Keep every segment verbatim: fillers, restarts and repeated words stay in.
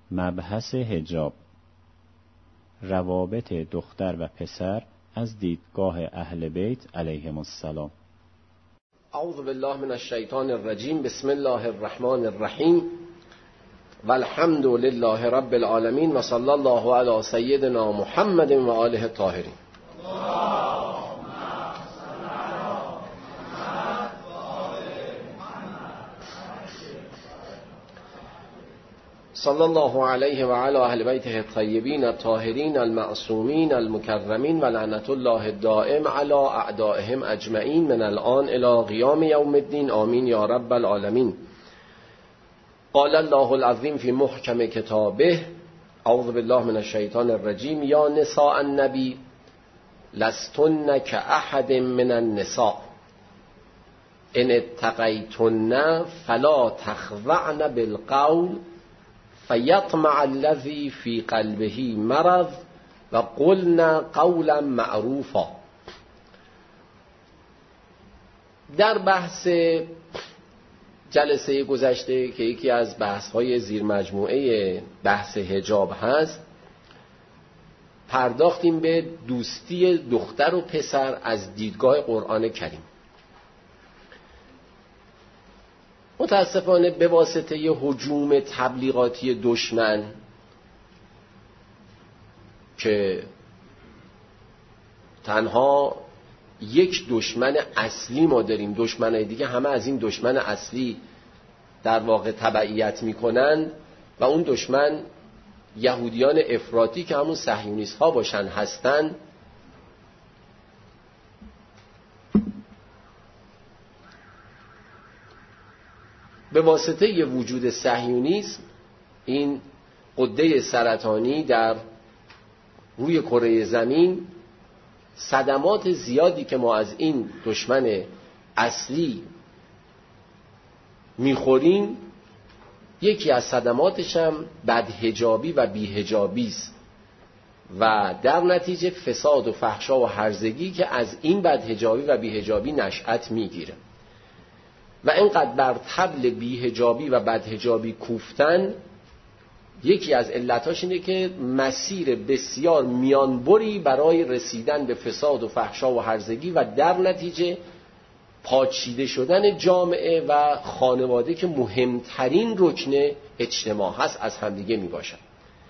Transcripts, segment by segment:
مبحث حجاب، روابط دختر و پسر از دیدگاه اهل بیت علیهم السلام. اعوذ بالله من الشیطان الرجیم. بسم الله الرحمن الرحیم و الحمد لله رب العالمین و صلی الله علی سیدنا محمد و آله الطاهرین. صلی الله علیه و علی اهل بیته الطیبین الطاهرین المعصومین المکرمین و لعنت الله الدائم علی اعدائهم اجمعین من الان الی قیام یوم الدین. آمین یا رب العالمین. قال الله العظیم فی محکم کتابه اعوذ بالله من الشیطان الرجیم. یا نساء النبی لستن کاحد من النساء ان اتقیتن فلا تخضعن بالقول فیطمع الذی فی قلبه مرض و قلنا قولا معروفا. در بحث جلسه گذشته که یکی از بحث‌های زیر مجموعه بحث حجاب هست، پرداختیم به دوستی دختر و پسر از دیدگاه قرآن کریم. متاسفانه به واسطه یه هجوم تبلیغاتی دشمن که تنها یک دشمن اصلی ما داریم، دشمنای دیگه همه از این دشمن اصلی در واقع تبعیت میکنن و اون دشمن یهودیان افراطی که همون صهیونیست ها باشن هستن. به واسطه ی وجود صهیونیسم این غده سرطانی در روی کره زمین، صدمات زیادی که ما از این دشمن اصلی میخوریم، یکی از صدماتش هم بدحجابی و بیحجابی است و در نتیجه فساد و فحشا و هرزگی که از این بدحجابی و بیحجابی نشأت میگیره. و اینقدر بر طبل بیحجابی و بدحجابی کوفتن، یکی از علتاش اینه که مسیر بسیار میانبری برای رسیدن به فساد و فحشا و هرزگی و در نتیجه پاچیده شدن جامعه و خانواده که مهمترین رکن اجتماع هست از همدیگه می باشن.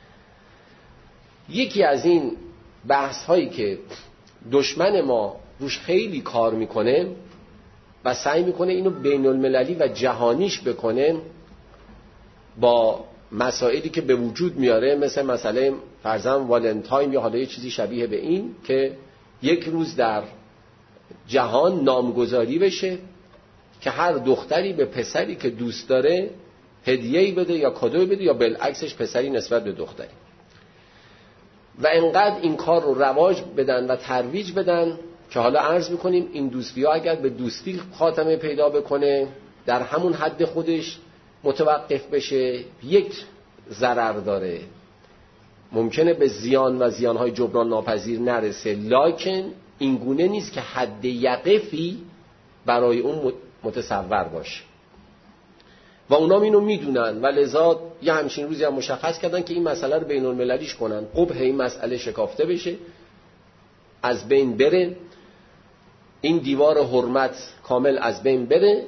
یکی از این بحث هایی که دشمن ما روش خیلی کار میکنه و سعی میکنه اینو بین المللی و جهانیش بکنه، با مسائلی که به وجود میاره، مثل مسئله فرضاً والنتاین یا حالا یه چیزی شبیه به این که یک روز در جهان نامگذاری بشه که هر دختری به پسری که دوست داره هدیه‌ای بده یا کادویی بده یا بالعکسش پسری نسبت به دختری، و انقدر این کار رو رواج بدن و ترویج بدن که حالا عرض میکنیم این دوستی ها اگر به دوستی خاتمه پیدا بکنه در همون حد خودش متوقف بشه، یک ضرر داره، ممکنه به زیان و زیانهای جبران ناپذیر نرسه، لکن این گونه نیست که حد یقفی برای اون متصور باشه و اونا اینو میدونن و لذا یه همچین روزی هم مشخص کردن که این مسئله رو بین المللیش کنن، قبح این مسئله شکافته بشه، از بین بره، این دیوار حرمت کامل از بین بره،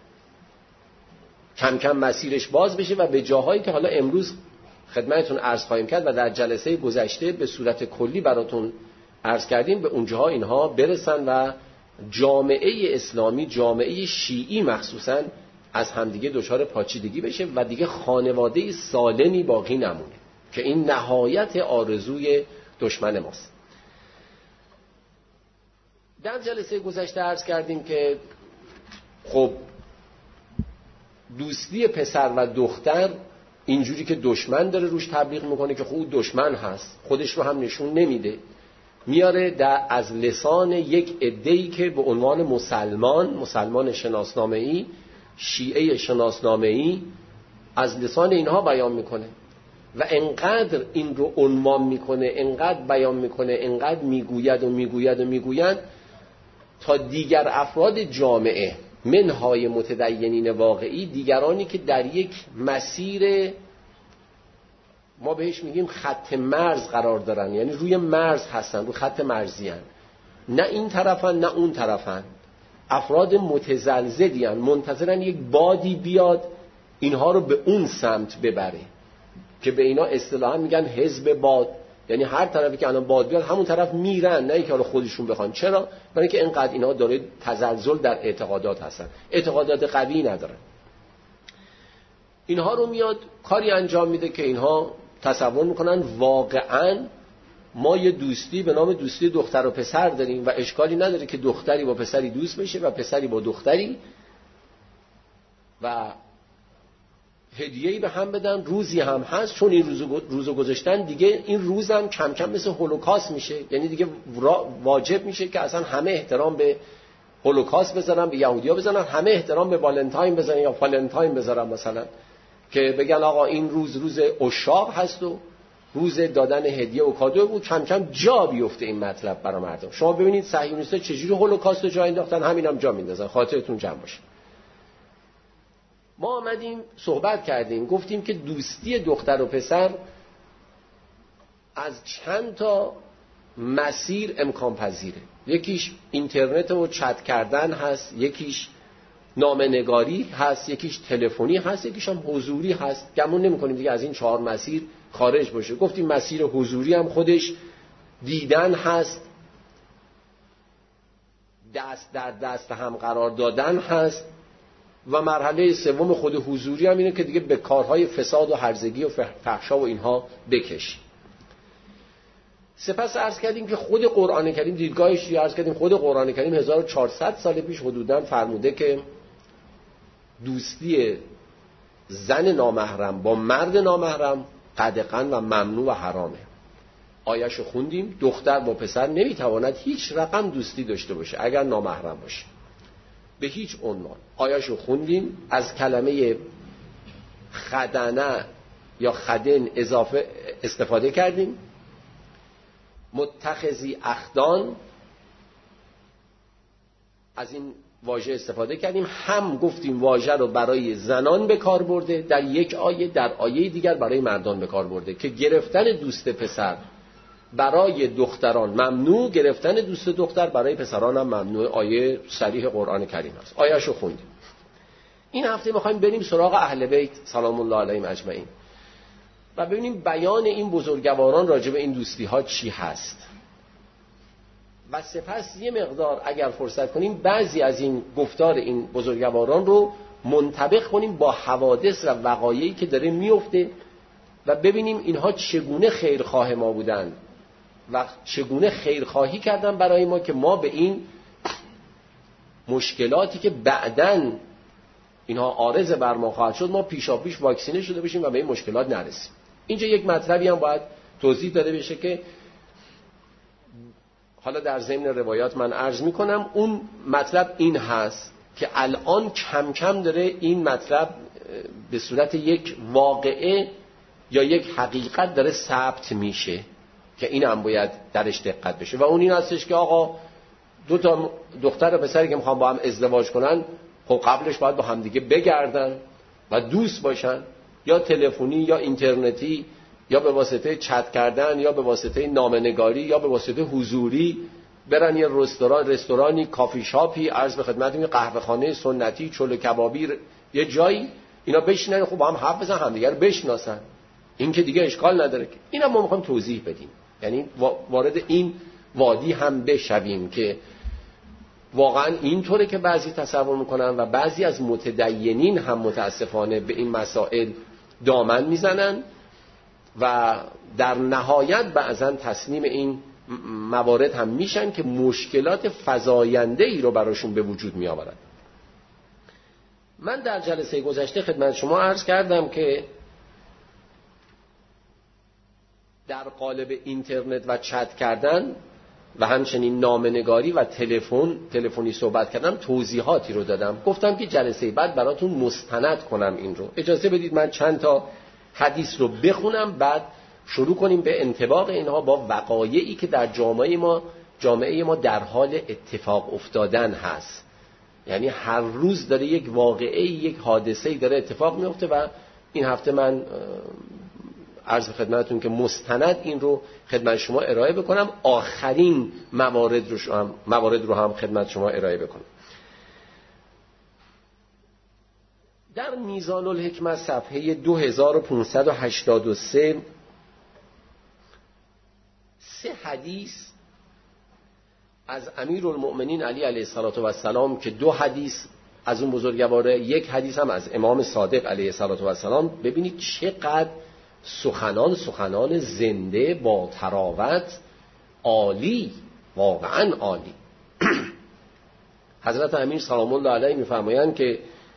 کم کم مسیرش باز بشه و به جاهایی که حالا امروز خدمتتون عرض خواهیم کرد و در جلسه گذشته به صورت کلی براتون عرض کردیم، به اونجاها اینها برسن و جامعه اسلامی، جامعه شیعی مخصوصا، از همدیگه دچار پاچیدگی بشه و دیگه خانواده سالمی باقی نمونه که این نهایت آرزوی دشمن ماست. در جلسه گذشته عرض کردیم که خب دوستی پسر و دختر اینجوری که دشمن داره روش تبلیغ میکنه که خود دشمن هست، خودش رو هم نشون نمیده، میاره در از لسان یک عده‌ای که به عنوان مسلمان، مسلمان شناسنامه‌ای، شیعه شناسنامه‌ای، از لسان اینها بیان میکنه و انقدر این رو عنوان میکنه، انقدر بیان میکنه، انقدر میگوید و میگوید و میگوید تا دیگر افراد جامعه، منهای متدینین واقعی، دیگرانی که در یک مسیر ما بهش میگیم خط مرز قرار دارن، یعنی روی مرز هستن، روی خط مرزی هن. نه این طرفن نه اون طرفن، افراد متزلزلی هن، منتظرن یک بادی بیاد اینها رو به اون سمت ببره که به اینا اصطلاحا میگن حزب باد. یعنی هر طرفی که الان باد بیاد همون طرف میرن، نه اینکه خودشون بخوان. چرا؟ برای اینکه اینقدر اینها داره تزلزل در اعتقادات هستن، اعتقادات قوی ندارن. اینها رو میاد کاری انجام میده که اینها تصور میکنن واقعا ما یه دوستی به نام دوستی دختر و پسر داریم و اشکالی نداره که دختری با پسری دوست بشه و پسری با دختری و هدیه‌ای به هم بدن. روزی هم هست، چون این روزو روزو گذاشتن دیگه این روز هم کم کم مثل هولوکاست میشه، یعنی دیگه واجب میشه که اصلا همه احترام به هولوکاست بذارن، به یهودی‌ها بذارن، همه احترام به والنتاین بذارن یا والنتاین بذارن مثلا، که بگن آقا این روز روز عشاق هست و روز دادن هدیه و کادو بود. کم کم جا بیفته این مطلب برای مردم. شما ببینید صهیونیست‌ها چجوری هولوکاست رو جا انداختن، همینم جا میندازن. خاطرتون جمع باشه. ما آمدیم صحبت کردیم، گفتیم که دوستی دختر و پسر از چند تا مسیر امکان پذیره. یکیش اینترنت و چت کردن هست، یکیش نامه‌نگاری هست، یکیش تلفنی هست، یکیش هم حضوری هست. گمون نمی‌کنیم دیگه از این چهار مسیر خارج باشه. گفتیم مسیر حضوری هم خودش دیدن هست، دست در دست هم قرار دادن هست و مرحله سوم خود حضوری هم اینه که دیگه به کارهای فساد و هرزگی و فحشا و اینها بکش. سپس عرض کردیم که خود قرآن کریم دیدگاهش عرض کردیم خود قرآن کریم هزار و چهارصد سال پیش حدوداً فرموده که دوستی زن نامحرم با مرد نامحرم قدغن و ممنوع و حرامه. آیه‌شو خوندیم، دختر با پسر نمیتواند هیچ رقم دوستی داشته باشه اگر نامحرم باشه، به هیچ عنوان. آیه‌شو خوندیم، از کلمه خدنه یا خدن اضافه استفاده کردیم، متخذی اخدان از این واژه استفاده کردیم. هم گفتیم واژه رو برای زنان به کار برده در یک آیه، در آیه دیگر برای مردان به کار برده که گرفتن دوست پسر برای دختران ممنوع، گرفتن دوست دختر برای پسران هم ممنوع. آیه صریح قرآن کریم است. آیه‌شو خوندیم. این هفته می‌خوایم بریم سراغ اهل بیت سلام الله علیهم اجمعین و ببینیم بیان این بزرگواران راجع به این دوستی ها چی هست و سپس یه مقدار اگر فرصت کنیم بعضی از این گفتار این بزرگواران رو منطبق کنیم با حوادث و وقایعی که داره میفته و ببینیم اینها چگونه خیرخواه ما بودن و چگونه خیرخواهی کردن برای ما که ما به این مشکلاتی که بعداً اینها عارض بر ما خواهد شد ما پیشا پیش واکسینه شده بشیم و به این مشکلات نرسیم. اینجا یک مطلبی هم باید توضیح داده بشه که حالا در ضمن روایات من عرض میکنم. اون مطلب این هست که الان کم کم داره این مطلب به صورت یک واقعه یا یک حقیقت داره ثبت میشه که این هم باید درش دقت بشه و اون این هستش که آقا دو تا دختر و پسری که میخوان با هم ازدواج کنن خب قبلش باید با هم دیگه بگردن و دوست باشن، یا تلفنی یا اینترنتی یا به واسطه چت کردن یا به واسطه نامه‌نگاری یا به واسطه حضوری برن یه رستوران رستورانی کافی شاپی عرض به خدمتتون قهوه خانه سنتی چلو کبابی یه جایی اینا بشینن خب با هم حرف بزنن همدیگه رو بشناسن. این که دیگه اشکال نداره که اینا ما میخوایم توضیح بدیم، یعنی وارد این وادی هم بشویم که واقعا اینطوره که بعضی تصور میکنن و بعضی از متدینین هم متاسفانه به این مسائل دامن میزنن و در نهایت بعضا تسلیم این موارد هم میشن که مشکلات فزاینده ای رو براشون به وجود می آورن. من در جلسه گذشته خدمت شما عرض کردم که در قالب اینترنت و چت کردن و همچنین نامه‌نگاری و تلفن تلفنی صحبت کردم توضیحاتی رو دادم. گفتم که جلسه بعد براتون مستند کنم این رو. اجازه بدید من چند تا حدیث رو بخونم بعد شروع کنیم به انطباق اینها با وقایعی که در جامعه ما جامعه ما در حال اتفاق افتادن هست. یعنی هر روز داره یک واقعه یک حادثه‌ای داره اتفاق میفته و این هفته من عرض خدمتتون که مستند این رو خدمت شما ارائه بکنم، آخرین موارد رو هم موارد رو هم خدمت شما ارائه بکنم. در میزان الحکمت صفحه دو هزار و پانصد و هشتاد و سه سه حدیث از امیرالمؤمنین علی علیه السلام که دو حدیث از اون بزرگواره، یک حدیث هم از امام صادق علیه السلام، ببینید چقدر سخنان سخنان زنده با تراوت، عالی، واقعا عالی. حضرت امیر سلام الله علیه میفرمایند که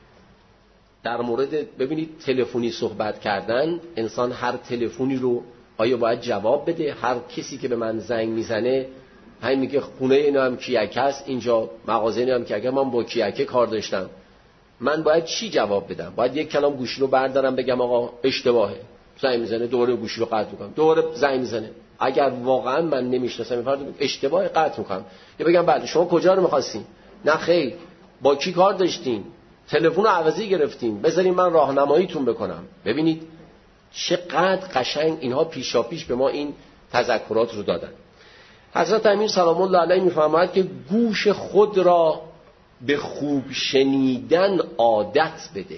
در مورد ببینید تلفنی صحبت کردن، انسان هر تلفنی رو آیا باید جواب بده؟ هر کسی که به من زنگ میزنه همین میگه خونه اینو هم کیک است، اینجا مغازه اینو هم کیک، من با کیک کار داشتم، من باید چی جواب بدم؟ باید یک کلام گوشی رو بردارم بگم آقا اشتباهه، زنگ میزنه دوباره گوشی رو قطع میکنم، دوباره زنگ میزنه، اگر واقعا من نمیشناسم این فرد اشتباه قطع میکنم، یا بگم بله شما کجا رو میخواستین؟ نه خیر، با کی کار داشتین؟ تلفن رو عوضی گرفتین، بذارین من راهنماییتون بکنم. ببینید چقدر قشنگ اینها پیشا پیش به ما این تذکرات رو دادن. حضرت امیر سلام الله علیه میفرماید که گوش خود را به خوب شنیدن عادت بده.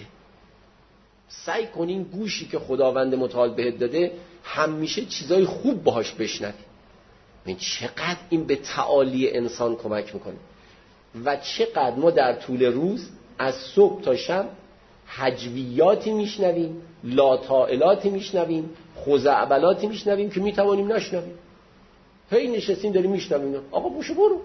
سعی کنین گوشی که خداوند متعال بهت داده همیشه چیزای خوب باهاش بشنوی. این چقدر این به تعالی انسان کمک میکنه و چقدر ما در طول روز از صبح تا شب هجویاتی میشنویم، لاتائلاتی میشنویم، خزعبلاتی میشنویم که میتوانیم نشنویم. هی نشستیم داریم میشنویم، آقا بوشو برو.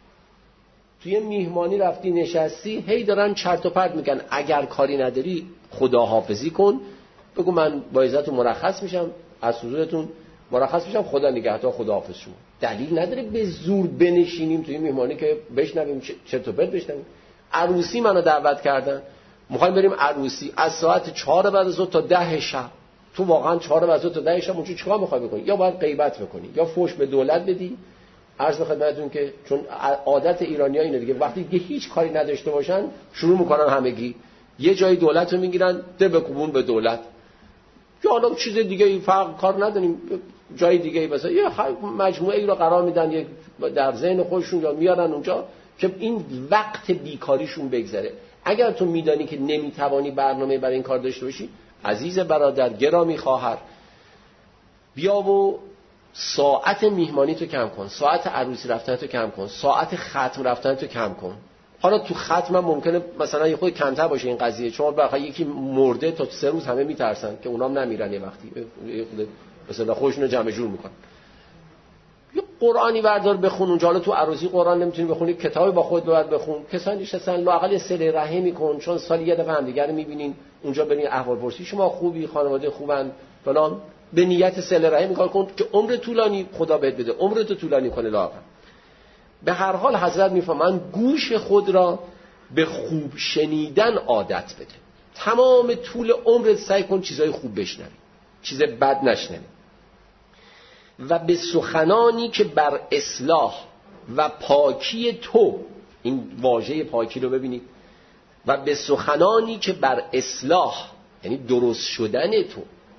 توی میهمانی رفتی نشستی، هی دارن چرت و پرت میگن، اگر کاری نداری خداحافظی کن، بگو من با عزتون مرخص میشم، از حضورتون مرخص میشم، خدا نگهدار، خداحافظ شما. دلیل نداره به زور بنشینیم توی میهمانی که بشنویم چرت و پرت بشنویم. عروسی منو دعوت کردن، میخوایم بریم عروسی از ساعت چهار بعد از ظهر تا ده شب. تو واقعا چهار بعد از ظهر تا ده شب اونجا چیکار میخوای بکنی؟ یا باید غیبت بکنی، یا فوش به دولت بدی. عرض به خدمتتون که چون عادت ایرانی‌ها اینه دیگه، وقتی که هیچ کاری نداشته باشن شروع میکنن همگی یه جای دولت رو میگیرن ده بکوبون به دولت، یا حالا چیز دیگه فرق کار نداریم، جای دیگه مثلا یه مجموعه ای رو قرار میدن یک در ذهن خودشون، یا میارن اونجا که این وقت بیکاریشون بگذره. اگر تو میدانی که نمیتوانی برنامه برای این کار داشته باشی، عزیز برادر، گرامی خواهر، بیا و ساعت میهمانی تو کم کن، ساعت عروسی رفتن تو کم کن، ساعت ختم رفتن تو کم کن. حالا تو ختم هم ممکنه مثلا یه خود کمتر باشه این قضیه، چون بخاطر یکی مرده تا سه روز همه میترسن که اونام نمیرن، یه وقتی مثلا خودشونو جمع جور میکنن. یه قرآنی بردار بخون اونجا، حالا تو عروسی قرآن نمیتونی بخونی، کتابی با خود باید بخون. کسانی نشستن لااقل صله رحمی کن، چون سال یه دفعه هم دیگه رو میبینین، اونجا برین احوال پرسی، شما خوبی، خانواده خوبن فلان، به نیت صله رحمی کار کن که عمر طولانی خدا بهت بده، عمرت طولانی کنه لااقل. به هر حال حضرت میفهمن گوش خود را به خوب شنیدن عادت بده. تمام طول عمرت سعی کن چیزای خوب بشنوی، چیز بد نشنوی. و به سخنانی که بر اصلاح و پاکی تو، این واژه پاکی رو ببینید، و به سخنانی که بر اصلاح یعنی درست شدن تو،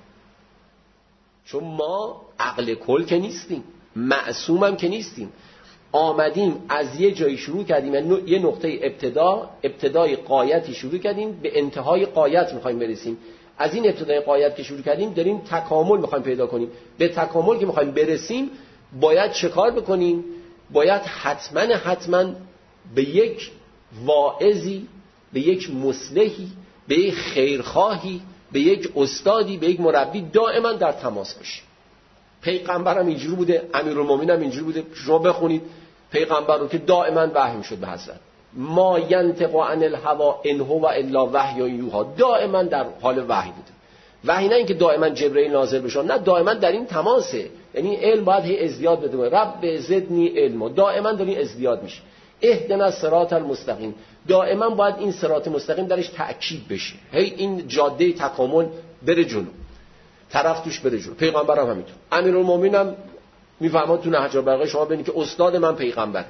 چون ما عقل کل که نیستیم، معصوم هم که نیستیم، آمدیم از یه جایی شروع کردیم، یه نقطه ابتدا، ابتدای غایتی شروع کردیم، به انتهای غایت میخوایم برسیم. از این ابتدای غایت که شروع کردیم داریم تکامل میخوایم پیدا کنیم. به تکامل که میخوایم برسیم باید چه کار بکنیم؟ باید حتما حتما به یک واعظی، به یک مصلحی، به یک خیرخواهی، به یک استادی، به یک مربی دائما در تماس باشیم. پیغمبرم اینجوری بوده، امیرالمومنینم اینجوری بوده. شما بخونید پیغمبر رو که دائما وحی شد به حضرت، ما ینطق عن الهوی ان هو الا وحی یوحی، دائما در حال وحی بوده. وحی نه اینکه دائما جبرئیل نازل بشه، نه، دائما در این تماسه. یعنی علم باید هی ازدیاد بده، رب زدنی علم، دائما دارین ازدیاد میشه. اهدنا الصراط المستقیم، دائما باید این صراط مستقیم درش تأکید بشه، هی این جاده تکامل بره جلو، طرف توش بره جلو. پیغمبرم همینطور. امیرالمومنینم میفهمه تو نهج البلاغه شما ببینید که استاد من پیغمبر،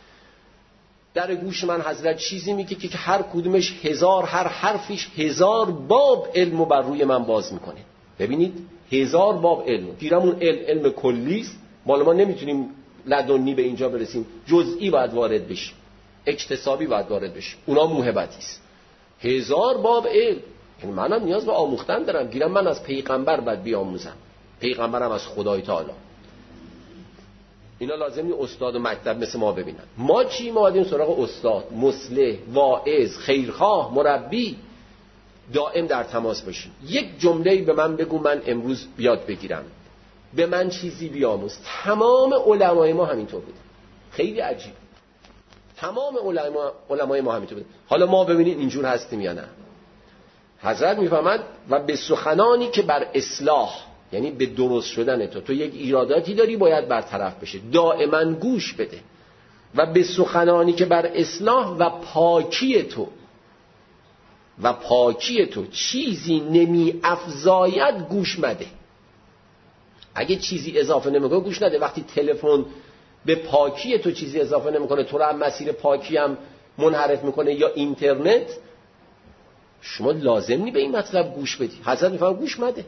در گوش من حضرت چیزی میگه که هر کدومش هزار، هر حرفش هزار باب علمو بر روی من باز میکنه. ببینید هزار باب علم، گیرمون علم علم کلیست، مال ما نمیتونیم لدنی به اینجا برسیم، جزئی باید وارد بشیم، اکتسابی باید وارد بشیم، اونا موهبتی است. هزار باب علم، یعنی منم نیاز به آموختن دارم، گیرم من از پیغمبر باید بیاموزم، پیغمبرم از خدای تعالی. اینا لازم نیست استاد و مکتب مثل ما ببینن. ما چی؟ ما باید این سراغ استاد، مصلح، واعظ، خیرخواه، مربی دائم در تماس باشیم. یک جمله‌ای به من بگو من امروز یاد بگیرم، به من چیزی بیاموز. تمام علمای ما همینطور بود. خیلی عجیب، تمام علما علمای ما همینطور بود. حالا ما ببینید اینجور هستیم یا نه. حضرت میفهمد و به سخنانی که بر اصلاح، یعنی به درست شدن تو، تو یک ایراداتی داری باید برطرف بشه، دائما گوش بده. و به سخنانی که بر اصلاح و پاکی تو، و پاکی تو چیزی نمی افزاید گوش مده. اگه چیزی اضافه نمیکنه گوش نده. وقتی تلفن به پاکی تو چیزی اضافه نمیکنه، تو رو هم مسیر پاکی هم منحرف میکنه، یا اینترنت، شما لازم نی به این مطلب گوش بدی. حضرت میفهم گوش مده.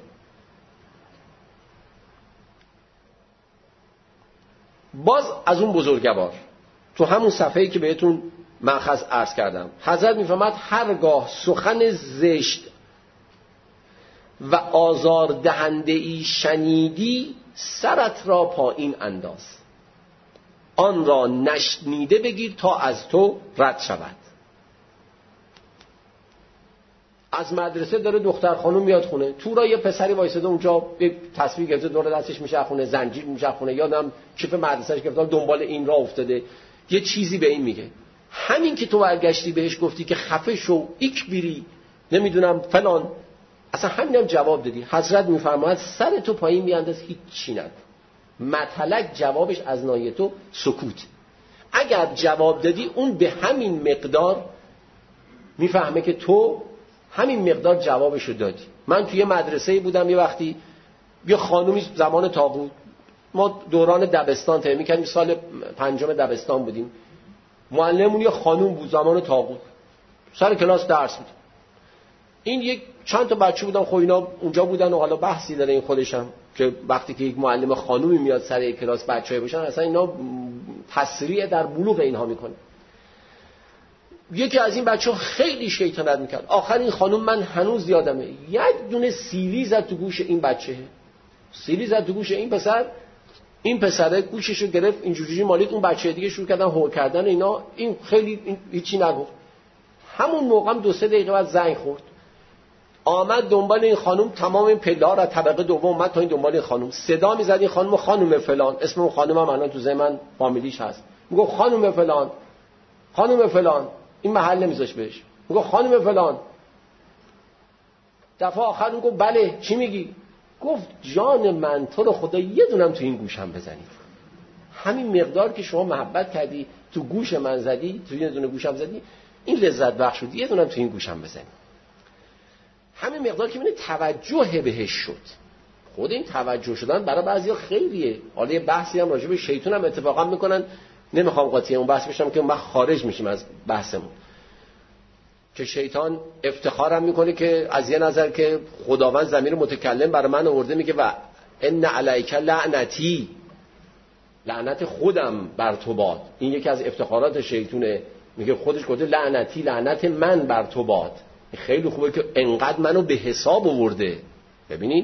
باز از اون بزرگوار تو همون صفحه‌ای که بهتون مأخذ عرض کردم، حضرت میفهمد هرگاه سخن زشت و آزار دهنده ای شنیدی، سرت را پایین انداز، آن را نشنیده بگیر تا از تو رد شود. از مدرسه داره دختر خانم میاد خونه، تو را یه پسری وایساده اونجا یه تصویر گرفته دور دستش میشه خونه، زنجیر میشه خونه، یادم کیف مدرسهش گرفته دنبال این راه افتاده، یه چیزی به این میگه. همین که تو برگشتی بهش گفتی که خفه شو، ایک بیری، نمیدونم فلان، اصلا همینم جواب دادی، حضرت میفرماید سر تو پایین میانداز، هیچ چی نگو. مطلق جوابش از ناحیه تو سکوت. اگر جواب دادی اون به همین مقدار میفهمه که تو همین مقدار جوابشو دادی. من توی مدرسه‌ای بودم یه وقتی، یه خانومی زمان طاغوت، ما دوران دبستان طی می‌کردیم، سال پنجم دبستان بودیم، معلممون یه خانوم بود زمان طاغوت، سر کلاس درس بود. این یک چند تا بچه بودن، خب اینا اونجا بودن و حالا بحثی داره این خودشم که وقتی که یک معلم خانومی میاد سر یک کلاس بچه‌ها باشن، اصلا اینا تسریع در بلوغ اینها میکنه. یکی از این بچه‌ها خیلی شیطنت میکرد. آخر این خانم، من هنوز یادمه، یک دونه سیلی زد تو گوش این بچه، سیلی زد تو گوش این پسر. این پسره گوششو گرفت اینجوری مالید، اون بچه دیگه شروع کردن هو کردن اینا. این خیلی این هیچی نگفت. همون موقع هم دو سه دقیقه بعد زنگ خورد، آمد دنبال این خانم، تمام این پله‌ها را طبقه دوم اومد تا این دنبال این خانم، صدا میزد این خانم، خانم فلان، اسم اون خانم هم الان تو ذهن من فامیلیش هست، میگه خانم فلان، خانم فلان، این محل نمیذاش بهش، میگه خانم فلان. دفعه آخر میگه بله چی میگی؟ گفت جان من تو رو خدا یه دونم تو این گوشم بزنید. همین مقدار که شما محبت کردی تو گوش من زدی، تو یه دونه گوشم زدی، این لذت بخش شد، یه دونم تو این گوشم بزنید. همین مقدار که ببینید توجه بهش شد. خود این توجه شدن برای بعضیا خیلیه. حالا یه بحثی هم راجع به شیطان هم اتفاقا میکنن، نمیخوام قاطی اون بحث بشم که اون وقت خارج میشیم از بحثمون، که شیطان افتخارم میکنه که از یه نظر که خداوند ضمیر متکلم برای من آورده، میگه و ان علیک لعنتی، لعنت خودم بر تو باد. این یکی از افتخارات شیطونه، میگه خودش گفته لعنتی، لعنت من بر تو باد. خیلی خوبه که انقدر منو به حساب آورده. ببینید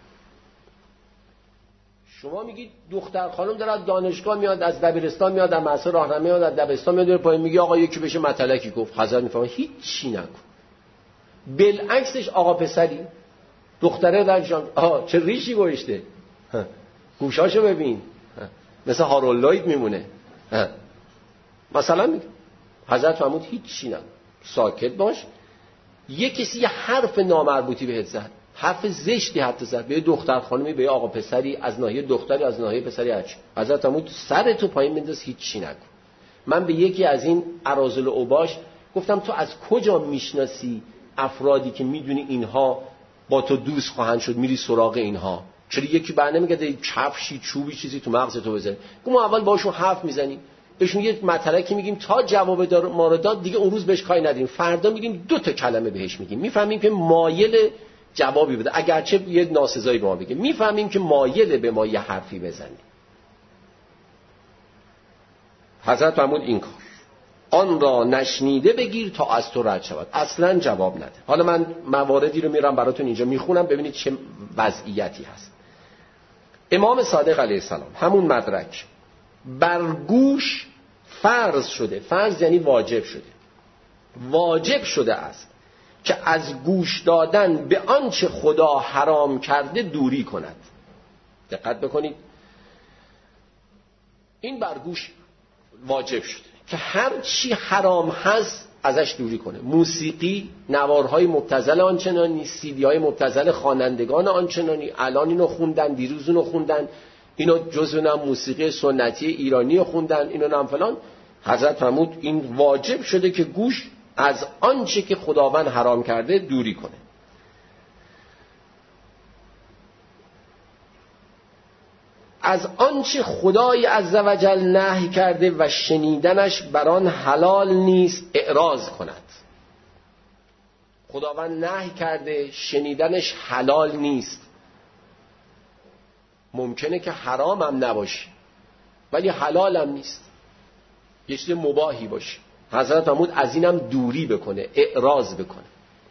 شما میگید دختر خانم داره از دانشگاه میاد، از دبیرستان میاد، از مدرسه راهنمایی میاد، از دبستان میاد پایین، میگه آقا یکی بشه مطلقی گفت. حضرت میفهمه هیچ چی نکن. بالعکسش آقا پسری دختره درشان آها چه ریشی گوشته، گوشاشو ببین مثل هارولوید میمونه. مثلا میگه حضرت فرمود هیچ چی نکن، ساکت باش. یه کسی یه حرف نامربوطی بهت زد، حرف زشتی حتی زد به دختر خانمی، به آقا پسری، از ناحیه دختری از ناحیه پسری، هرچی، حضرت فرمود سر تو پایین بنداز، هیچ چی نکن. من به یکی از این اراذل و اوباش گفتم تو از کجا میشناسی افرادی که میدونی اینها با تو دوست خواهند شد، میری سراغ اینها؟ چرا یکی بر نمیگه کفشی چوبی چیزی تو مغز تو بزنه؟ ما اول باشون حرف میزنیم، بهشون یه مطلقی میگیم، تا جواب ما رو داد دیگه اون روز بهش کاری نداریم، فردا میگیم دو تا کلمه بهش میگیم، میفهمیم که مایل جوابی بده، اگرچه یه ناسزایی به ما بگه. میفهمیم که مایل به ما یه حرفی بزنه. حضرت فرمود این کار آن را نشنیده بگیر تا از تو رد شود. اصلا جواب نده. حالا من مواردی رو میرم براتون اینجا میخونم ببینید چه وضعیتی هست. امام صادق علیه السلام همون مدرک بر گوش فرض شده، فرض یعنی واجب شده، واجب شده است که از گوش دادن به آنچه خدا حرام کرده دوری کند. دقت بکنید، این بر گوش واجب شده که هر چی حرام هست ازش دوری کنه. موسیقی، نوارهای مبتذل آنچنانی، سیدی‌های مبتذل خوانندگان آنچنانی، الان اینو خوندن، دیروز اونو خوندن، اینو جزو نم موسیقی سنتی ایرانی رو خوندن، اینو نم فلان. حضرت فرمود این واجب شده که گوش از آنچه که خداوند حرام کرده دوری کنه. از آنچه خدای عزوجل نهی کرده و شنیدنش بران حلال نیست اعراض کند. خداوند نهی کرده، شنیدنش حلال نیست. ممکنه که حرام هم نباشه ولی حلال هم نیست، یه چیز مباحی باشه. حضرت فرمود از اینم دوری بکنه، اعراض بکنه.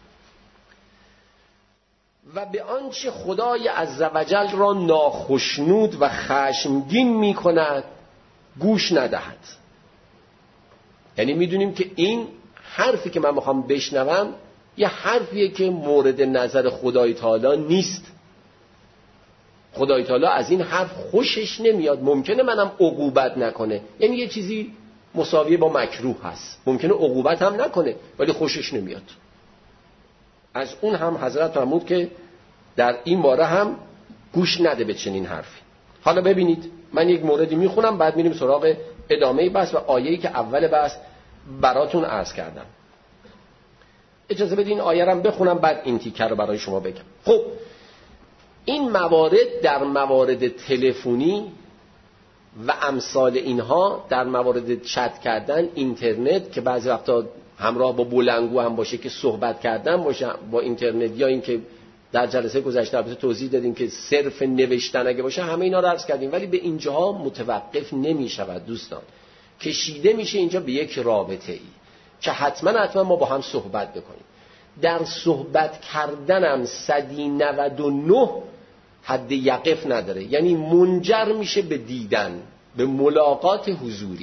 و به آنچه خدای عزوجل را ناخشنود و خشمگین می کند گوش ندهد. یعنی میدونیم که این حرفی که من میخوام بشنوم یه حرفیه که مورد نظر خدای تعالی نیست. خدای تعالی از این حرف خوشش نمیاد. ممکنه منم عقوبت نکنه، یعنی یه چیزی مساویه با مکروه هست، ممکنه عقوبت هم نکنه ولی خوشش نمیاد. از اون هم حضرت فرمود که در این باره هم گوش نده به چنین حرفی. حالا ببینید من یک موردی میخونم بعد میریم سراغ ادامه بحث و آیه‌ای که اول بحث براتون عرض کردم. اجازه بدین این آیه رو بخونم بعد این تیکه رو برای شما بگم. خب این موارد در موارد تلفنی و امثال اینها، در موارد چت کردن، اینترنت که بعضی وقتا همراه با بلنگو هم باشه که صحبت کردن باشه با اینترنت، یا این که در جلسه گذشته البته توضیح دادیم که صرف نوشتن اگه باشه، همه اینا رو عرض کردیم. ولی به اینجاها متوقف نمی شود دوستان، کشیده میشه اینجا به یک رابطه ای که حتما حتما ما با هم صحبت بکنیم. در صحبت کردنم صدی نود و نه حد یقف نداره، یعنی منجر میشه به دیدن، به ملاقات حضوری.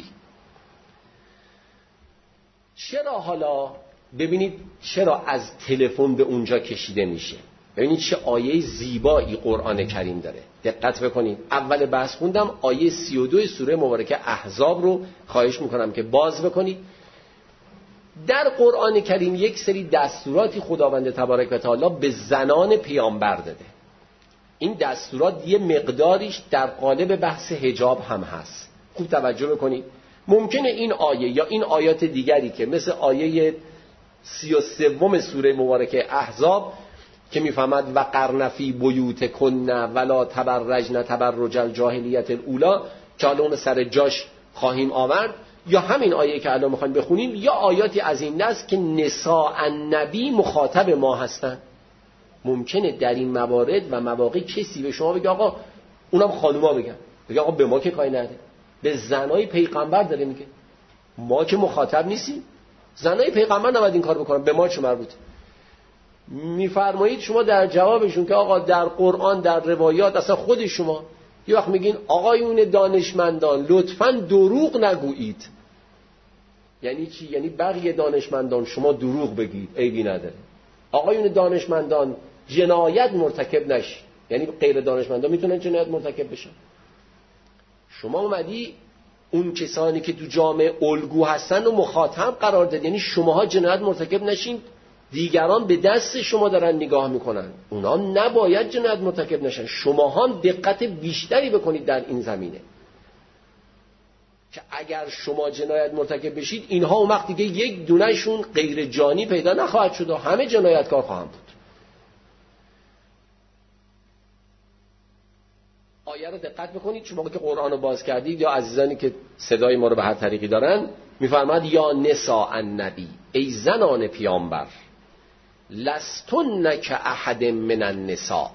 چرا حالا ببینید چرا از تلفن به اونجا کشیده میشه؟ ببینید چه آیه زیبایی قرآن کریم داره. دقت بکنید. اول بحث خوندم آیه سی و دو سوره مبارکه احزاب رو خواهش میکنم که باز بکنید. در قرآن کریم یک سری دستوراتی خداوند تبارک و تعالی به زنان پیامبر داده. این دستورات یه مقداریش در قالب بحث حجاب هم هست. خوب توجه بکنید. ممکنه این آیه یا این آیات دیگری که مثل آیه سی و سوم سوره مبارکه احزاب که میفهمد و قرن فی بیوتکن ولا تبرجن تبرج الجاهلیت الاولی که حالا اون سر جاش خواهیم آورد، یا همین آیه که الان میخوایم بخونیم، یا آیاتی از این دست که نساء النبی مخاطب ما هستن. ممکنه در این موارد و مواقع کسی به شما بگه آقا، اونم خانوما بگن، بگه آقا به ما که کاری نده، به زنای پیغمبر داره میگه، ما که مخاطب نیستیم، زنای پیغمبر نباید این کار بکنن، به ما چه مربوطه؟ میفرمایید شما در جوابشون که آقا در قرآن در روایات اصلا خود شما یه وقت میگین آقایون دانشمندان لطفاً دروغ نگویید. یعنی چی؟ یعنی بقیه دانشمندان شما دروغ بگید، عیبی نداره. آقایون دانشمندان جنایت مرتکب نشید، یعنی غیر دانشمندان میتونن جنایت مرتکب بشن. شما اومدی اون کسانی که تو جامعه الگو هستن و مخاطب قرار داد، یعنی شماها جنایت مرتکب نشین، دیگران به دست شما دارن نگاه میکنن، اونا نباید جنایت مرتکب نشن. شماها دقت بیشتری بکنید در این زمینه که اگر شما جنایت مرتکب بشید، اینها اون وقت دیگه یک دونهشون غیر جانی پیدا نخواهد شد و همه جنایتکار خواهند بود. آیه رو دقت بکنید. شما که قرآن رو باز کردید یا عزیزانی که صدای ما رو به هر طریقی دارن، میفرماد یا نساء النبی، ای زنان پیامبر، لستن کاحد من النساء،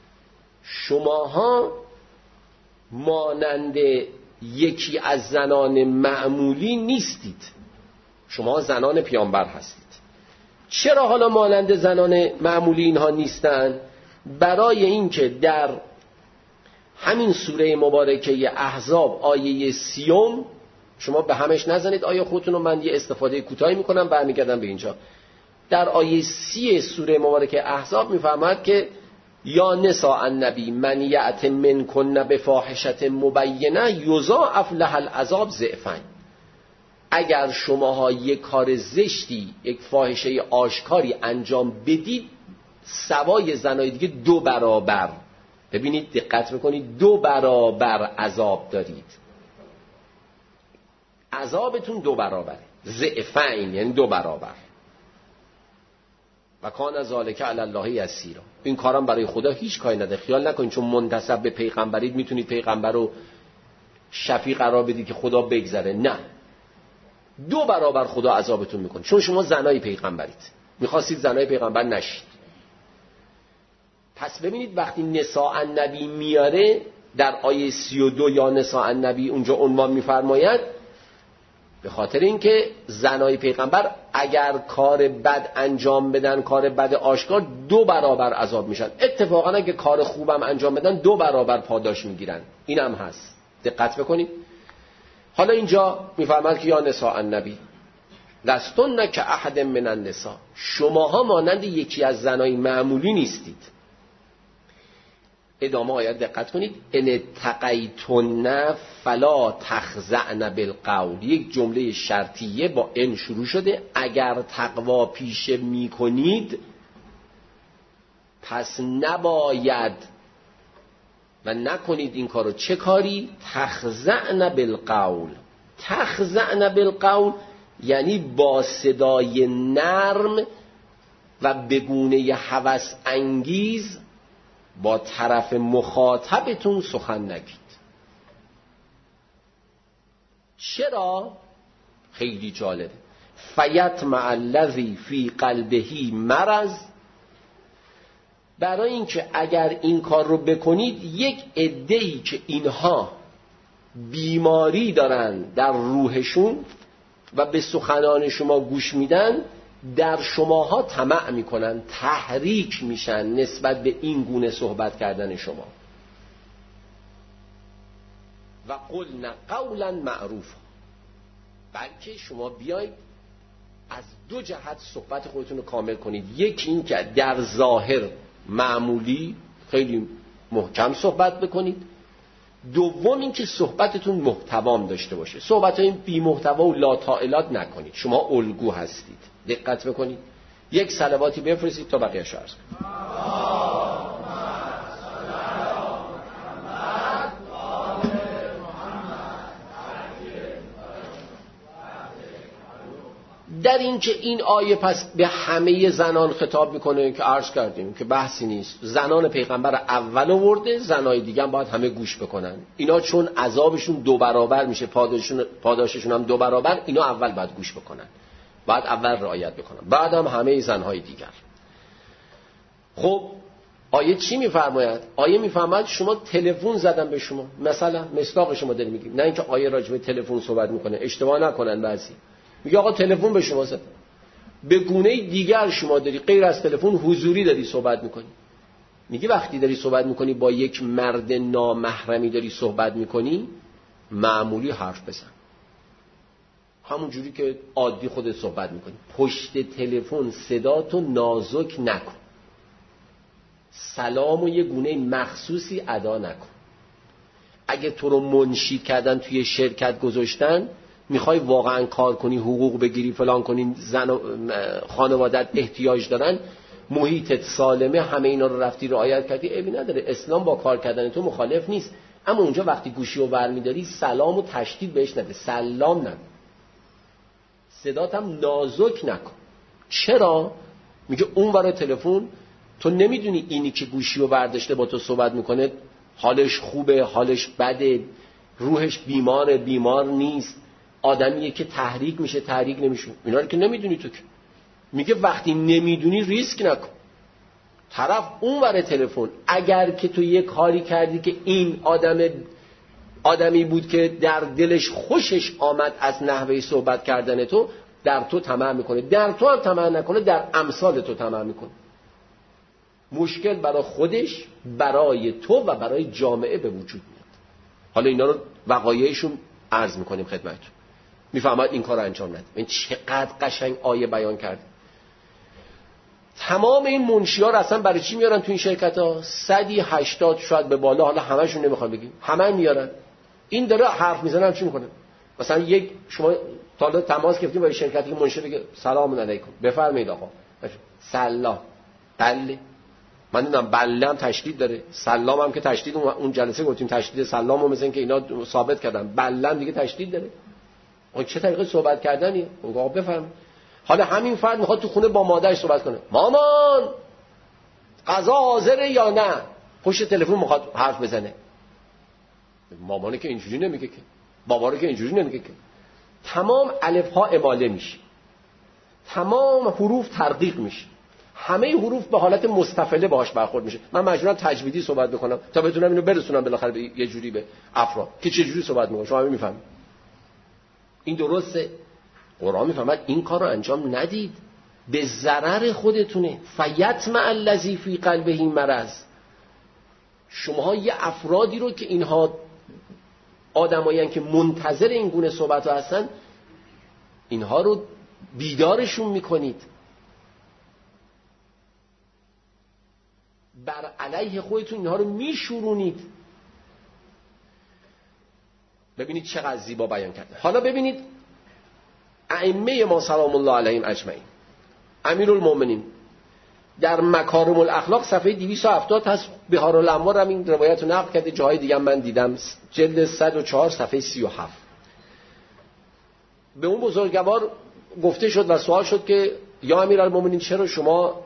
شماها مانند یکی از زنان معمولی نیستید. شما زنان پیامبر هستید. چرا حالا مانند زنان معمولی اینها نیستن؟ برای اینکه در همین سوره مبارکه احزاب آیه سیوم، شما به همش نزنید آیه خودتون رو، من یه استفاده کوتاهی میکنم برمیگردم به اینجا. در آیه سی سوره مبارکه احزاب میفرماید که یا نساء النبی من یأت منکن بفاحشة مبینه یضاعف لها العذاب ضعفین. اگر شماها یک کار زشتی، یک فاحشه آشکاری انجام بدید، سوای زنای دیگه دو برابر، ببینید دقت میکنید، دو برابر عذاب دارید. عذابتون دو برابره، ضعفین یعنی دو برابر. و کان ذالک علی الله یسیرا. این کارم برای خدا هیچ کاری نده. خیال نکنید چون منتسب به پیغمبرید میتونید پیغمبر رو شفیع قرار بدید که خدا بگذره. نه، دو برابر خدا عذابتون میکنه، چون شما زنای پیغمبرید، میخواستید زنای پیغمبر نشید. پس ببینید وقتی نساء النبی میاره در آیه سی و دو یا نساء النبی اونجا عنوان میفرماید، به خاطر اینکه زنای پیغمبر اگر کار بد انجام بدن، کار بد آشکار، دو برابر عذاب میشن. اتفاقا اگه کار خوبم انجام بدن دو برابر پاداش میگیرن. اینم هست، دقت بکنید. حالا اینجا میفرماید که یا نساء النبی لستن کاحد من النساء، شماها مانند یکی از زنای معمولی نیستید. ادامه آیات دقت کنید. ان اتقیتن فلا تخضعن بالقول، یک جمله شرطیه با ان شروع شده. اگر تقوا پیشه میکنید پس نباید و نکنید این کارو. چه کاری؟ تخضعن بالقول. تخضعن بالقول یعنی با صدای نرم و بگونه هوس انگیز با طرف مخاطبتون سخن نگید. چرا؟ خیلی جالبه. فیطمع الذی فی قلبه مرض، برای اینکه اگر این کار رو بکنید یک عده‌ای که اینها بیماری دارن در روحشون و به سخنان شما گوش میدن، در شماها طمع میکنن، تحریک میشن نسبت به این گونه صحبت کردن شما. و قلنا قولا معروفا، بلکه شما بیایید از دو جهت صحبت خودتون رو کامل کنید. یکی این که در ظاهر معمولی خیلی محکم صحبت بکنید. دوم این که صحبتتون محتوام داشته باشه. صحبت های بی محتوا و لا طائلات نکنید. شما الگو هستید. دقت بکنید. یک صلواتی بفرستید تا بقیه شو عرض کنید. در این که این آیه پس به همه زنان خطاب میکنه که عرض کردیم که بحثی نیست. زنان پیغمبر اول آورده، زنای دیگه هم باید همه گوش بکنن. اینا چون عذابشون دو برابر میشه، پاداششون پاداششون هم دو برابر، اینا اول باید گوش بکنن، باید اول رعایت بکنن، بعد هم همه زنهای دیگر. خب آیه چی میفرماید؟ آیه میفرماید شما تلفن زدن به شما، مثلا مصداق شما داریم میگیم، نه اینکه آیه راجع به تلفن صحبت میکنه، اشتباه نکنن بعضی. میگه آقا تلفن به شما زد، به گونه دیگر شما داری غیر از تلفن حضوری داری صحبت میکنی. میگه وقتی داری صحبت میکنی با یک مرد نامحرمی داری صحبت میکنی، معمولی حرف بزن، همون جوری که عادی خودت صحبت میکنی. پشت تلفن صداتو نازک نکن، سلامو یه گونه مخصوصی ادا نکن. اگه تو رو منشی کردن توی شرکت گذاشتن، میخوای واقعا کار کنی، حقوق بگیری، فلان کنی، زن و خانوادت احتیاج دارن، محیطت سالمه، همه اینا رو رفتی رعایت کردی، عیبی نداره. اسلام با کار کردن تو مخالف نیست. اما اونجا وقتی گوشی رو برمیداری سلام و تشدید بهش نده، سلام نده، صدات هم نازک نکن. چرا؟ میگه اون برای تلفن تو نمیدونی اینی که گوشی رو برداشته با تو صحبت میکنه حالش خوبه، حالش بده، روحش بیماره، بیمار نیست، آدمیه که تحریک میشه، تحریک نمیشه، اینا رو که نمیدونی تو. که میگه وقتی نمیدونی ریسک نکن. طرف اون ور تلفن اگر که تو یه کاری کردی که این آدم آدمی بود که در دلش خوشش آمد از نحوه صحبت کردن تو، در تو طمع میکنه. در تو هم طمع نکنه، در امثال تو طمع میکنه. مشکل برای خودش، برای تو و برای جامعه به وجود میاد. حالا اینا رو وقایعشون عرض میکنیم خدمتتون. میفهمید این کار رو انجام ندید. این چقدر قشنگ آیه بیان کرد. تمام این منشی‌ها رو اصلا برای چی میارن تو این شرکت‌ها؟ صدی هشتاد شاید به بالا، حالا همه‌شون نمیخوام بگیم، همه میارن. این داره حرف میزنه، هم چی میکنه؟ مثلا یک شما تا حالا تماس گرفتید با شرکتی که منشی بگه سلام علیکم، بفرمایید آقا. سلام. بله. من میدونم بله هم تشدید داره، سلام هم که تشدید، اون جلسه گفتیم تشدید سلامو مثلا که اینا ثابت کردن، بله هم دیگه تشدید داره. آقا چه طریقه صحبت کردنیه؟ آقا بفرمایید. حالا همین فرد میخواد تو خونه با مادرش صحبت کنه، مامان غذا حاضره یا نه؟ پشت تلفن میخواد حرف بزنه. مامانه که اینجوری نمیگه که، بابا که اینجوری نمیگه که. تمام الف ها اماله میشه، تمام حروف ترقیق میشه، همه حروف به حالت مستفله باهاش برخورد میشه. من مجبورم تجویدی صحبت بکنم تا بتونم اینو برسونم بالاخره به یه جوری به افراد که چه جوری صحبت میکنه. شما همین میفهمید. این درسته. قرآن میفهمد این کار رو انجام ندید، به ضرر خودتونه. فیطمع الذی فی قلبه مرض. شما یه افرادی رو که اینها آدمایین که منتظر این گونه صحبت ها هستن، اینها رو بیدارشون میکنید، بر علیه خودتون اینها رو میشورونید. ببینید چقدر زیبا بیان کرده. حالا ببینید ائمه ما سلام الله علیهم اجمعین، امیرالمومنین در مکارم الاخلاق صفحه دویست و هفتاد هست. بهار الانوار هم این روایت رو نقل کرده، جاهای دیگه من دیدم، جلد صد و چهار صفحه سی و هفت. به اون بزرگوار گفته شد و سوال شد که یا امیرالمومنین چرا شما